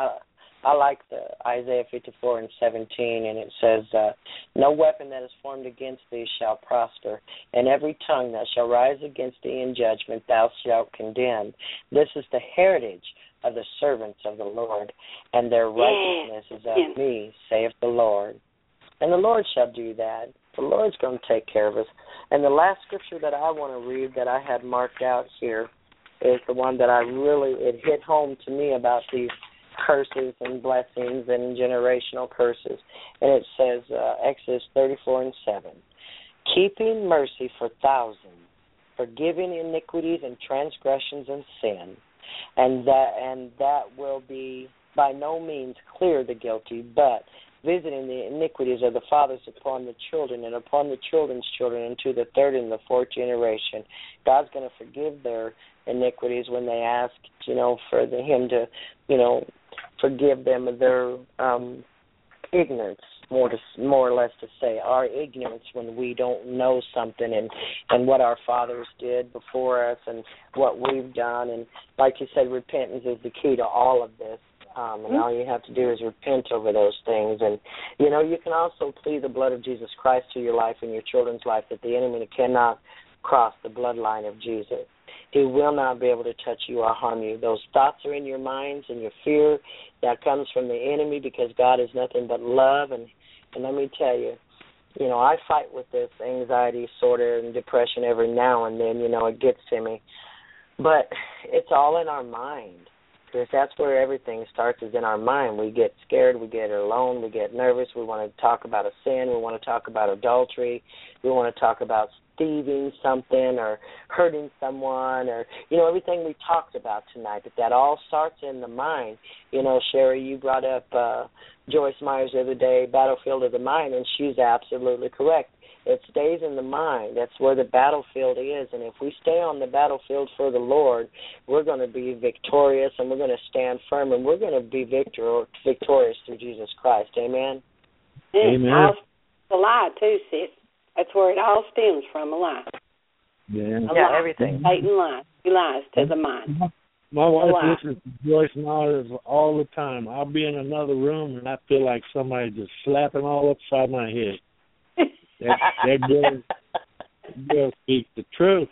I like the Isaiah 54:17, and it says, no weapon that is formed against thee shall prosper, and every tongue that shall rise against thee in judgment thou shalt condemn. This is the heritage of the servants of the Lord, and their righteousness is of me, saith the Lord. And the Lord shall do that. The Lord's going to take care of us. And the last scripture that I want to read that I had marked out here is the one that it hit home to me about these curses and blessings and generational curses. And it says, Exodus 34:7, keeping mercy for thousands, forgiving iniquities and transgressions and sin, and that will be by no means clear the guilty, but visiting the iniquities of the fathers upon the children and upon the children's children into the third and the fourth generation. God's going to forgive their iniquities when they ask, for him to, forgive them of their ignorance, more or less to say, our ignorance when we don't know something and what our fathers did before us and what we've done. And like you said, repentance is the key to all of this. And all you have to do is repent over those things. And, you can also plead the blood of Jesus Christ to your life and your children's life, that the enemy cannot cross the bloodline of Jesus. He will not be able to touch you or harm you. Those thoughts are in your minds, and your fear that comes from the enemy, because God is nothing but love. And let me tell you, I fight with this anxiety disorder and depression every now and then. It gets to me. But it's all in our mind. Because that's where everything starts, is in our mind. We get scared, we get alone, we get nervous, we want to talk about a sin, we want to talk about adultery, we want to talk about thieving something or hurting someone or, everything we talked about tonight. But that all starts in the mind. Sherry, you brought up Joyce Myers the other day, Battlefield of the Mind, and she's absolutely correct. It stays in the mind. That's where the battlefield is. And if we stay on the battlefield for the Lord, we're going to be victorious, and we're going to stand firm, and we're going to be victorious through Jesus Christ. Amen? Amen. The lie, too, sis. That's where it all stems from, a lie. Yeah. Everything. Satan lies. He lies to the mind. My wife listens to Joyce Myers all the time. I'll be in another room, and I feel like somebody just slapping all upside my head. That girl speaks the truth.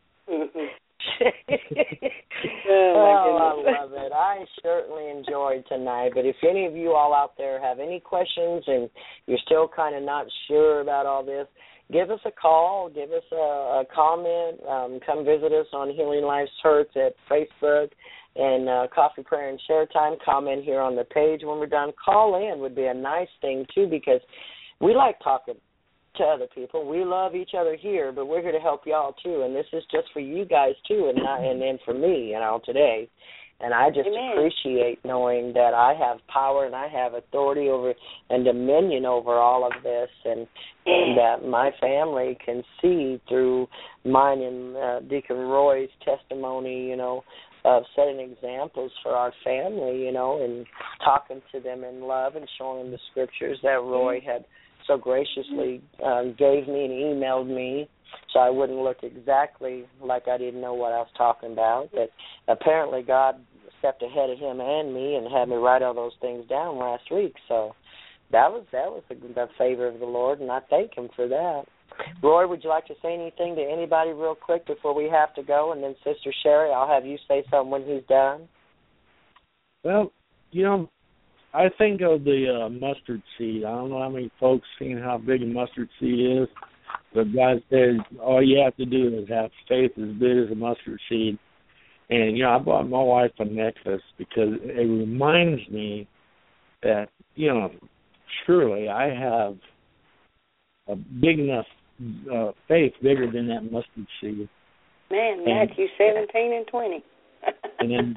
I love it. I certainly enjoyed tonight. But if any of you all out there have any questions and you're still kind of not sure about all this, give us a call, give us a comment, come visit us on Healing Life Church at Facebook and Coffee, Prayer, and Share Time. Comment here on the page when we're done. Call in would be a nice thing, too, because we like talking to other people. We love each other here, but we're here to help y'all too. And this is just for you guys too, and then for me, today. And I just appreciate knowing that I have power and I have authority over and dominion over all of this, and that my family can see through mine and Deacon Roy's testimony, of setting examples for our family, and talking to them in love and showing them the scriptures that Roy had so graciously gave me and emailed me, so I wouldn't look exactly like I didn't know what I was talking about. But apparently God stepped ahead of him and me and had me write all those things down last week. So that was the favor of the Lord, and I thank him for that. Roy, would you like to say anything to anybody real quick before we have to go? And then Sister Sherry, I'll have you say something when he's done. Well, I think of the mustard seed. I don't know how many folks seen how big a mustard seed is, but God says all you have to do is have faith as big as a mustard seed. And, I bought my wife a necklace because it reminds me that, surely I have a big enough faith, bigger than that mustard seed. Man, Matthew 17 and 20. And then,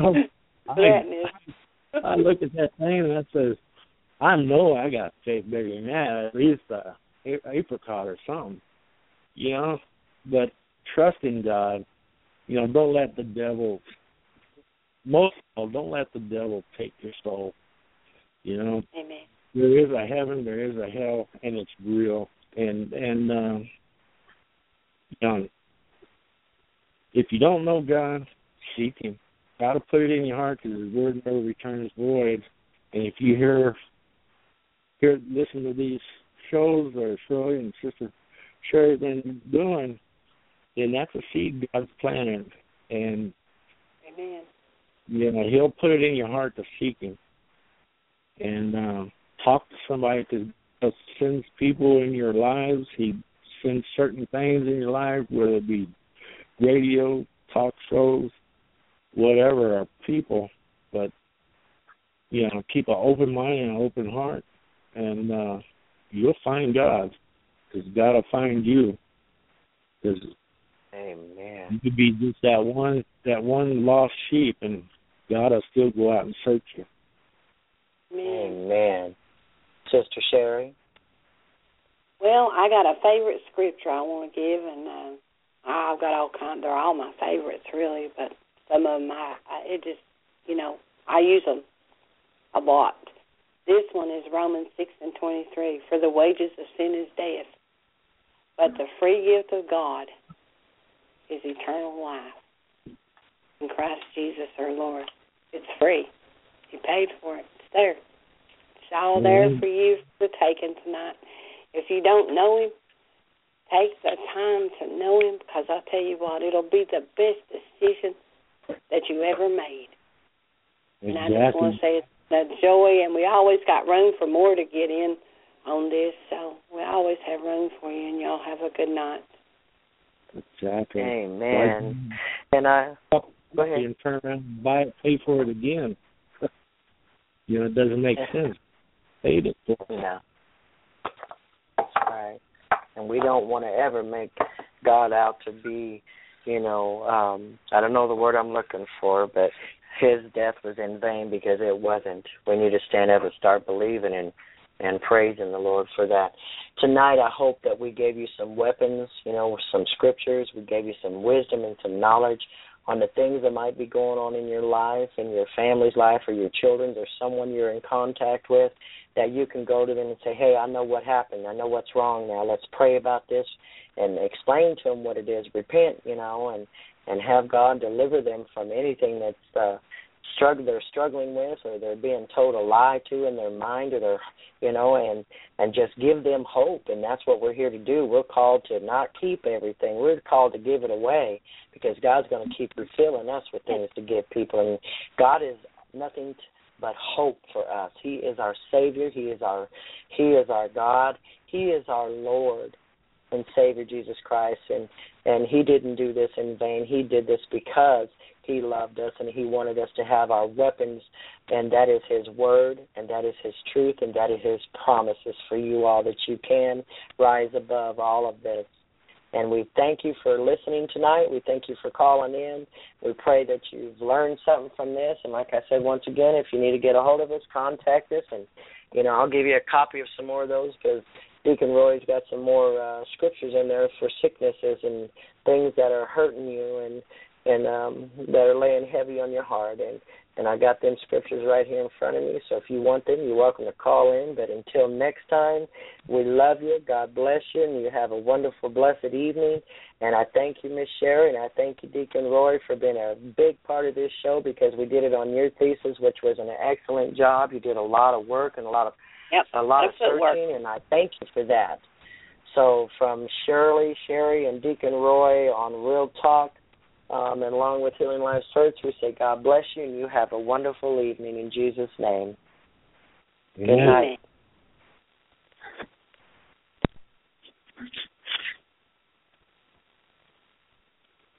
I look at that thing and that says, I know I got faith bigger than that, at least apricot or something, But trust in God. Don't let the devil, most of all, don't let the devil take your soul. Amen. There is a heaven, there is a hell, and it's real. And if you don't know God, seek him. Got to put it in your heart, because his word never returns void. And if you listen to these shows or Shirley and Sister Sherry been doing, then that's a seed God's planted. And Amen. He'll put it in your heart to seek him. And talk to somebody, because he sends people in your lives. He sends certain things in your life, whether it be radio, talk shows, whatever, or people. But, keep an open mind and an open heart, and you'll find God, because God will find you. Because Amen. you could be just that one lost sheep, and God will still go out and search you. Amen. Sister Sherry? Well, I got a favorite scripture I want to give, and I've got all kinds. They're all my favorites, really, but some of them, I use them a lot. This one is Romans 6:23. For the wages of sin is death, but the free gift of God is eternal life in Christ Jesus our Lord. It's free. He paid for it. It's there. It's all there for you for the taking tonight. If you don't know him, take the time to know him, because I'll tell you what, it'll be the best decision that you ever made. Exactly. And I just want to say it's a joy, and we always got room for more to get in on this, so we always have room for you, and y'all have a good night. Exactly. Amen. And go ahead. And turn around and buy it, pay for it again. It doesn't make sense. Paid it for it. No. That's right. And we don't want to ever make God out to be, I don't know the word I'm looking for, but his death was in vain, because it wasn't. We need to stand up and start believing and praising the Lord for that. Tonight, I hope that we gave you some weapons, some scriptures. We gave you some wisdom and some knowledge on the things that might be going on in your life, in your family's life, or your children's, or someone you're in contact with, that you can go to them and say, hey, I know what happened. I know what's wrong now. Let's pray about this, and explain to them what it is. Repent, and have God deliver them from anything that's they're struggling with, or they're being told a lie to in their mind, or they're, and just give them hope. And that's what we're here to do. We're called to not keep everything. We're called to give it away, because God's going to keep refilling us with things to give people. And God is nothing but hope for us. He is our Savior. He is our God. He is our Lord and Savior, Jesus Christ. And he didn't do this in vain. He did this because He loved us, and He wanted us to have our weapons, and that is His word, and that is His truth, and that is His promises for you all, that you can rise above all of this. And we thank you for listening tonight. We thank you for calling in. We pray that you've learned something from this. And like I said, once again, if you need to get a hold of us, contact us. And, I'll give you a copy of some more of those, because Deacon Roy's got some more scriptures in there for sicknesses and things that are hurting you and that are laying heavy on your heart. And I got them scriptures right here in front of me, so if you want them, you're welcome to call in. But until next time, we love you. God bless you, and you have a wonderful, blessed evening. And I thank you, Miss Sherry, and I thank you, Deacon Roy, for being a big part of this show, because we did it on your thesis, which was an excellent job. You did a lot of work and a lot of searching, and I thank you for that. So from Shirley, Sherry, and Deacon Roy on Real Talk, and along with Healing Life Church, we say God bless you, and you have a wonderful evening in Jesus' name. Good night.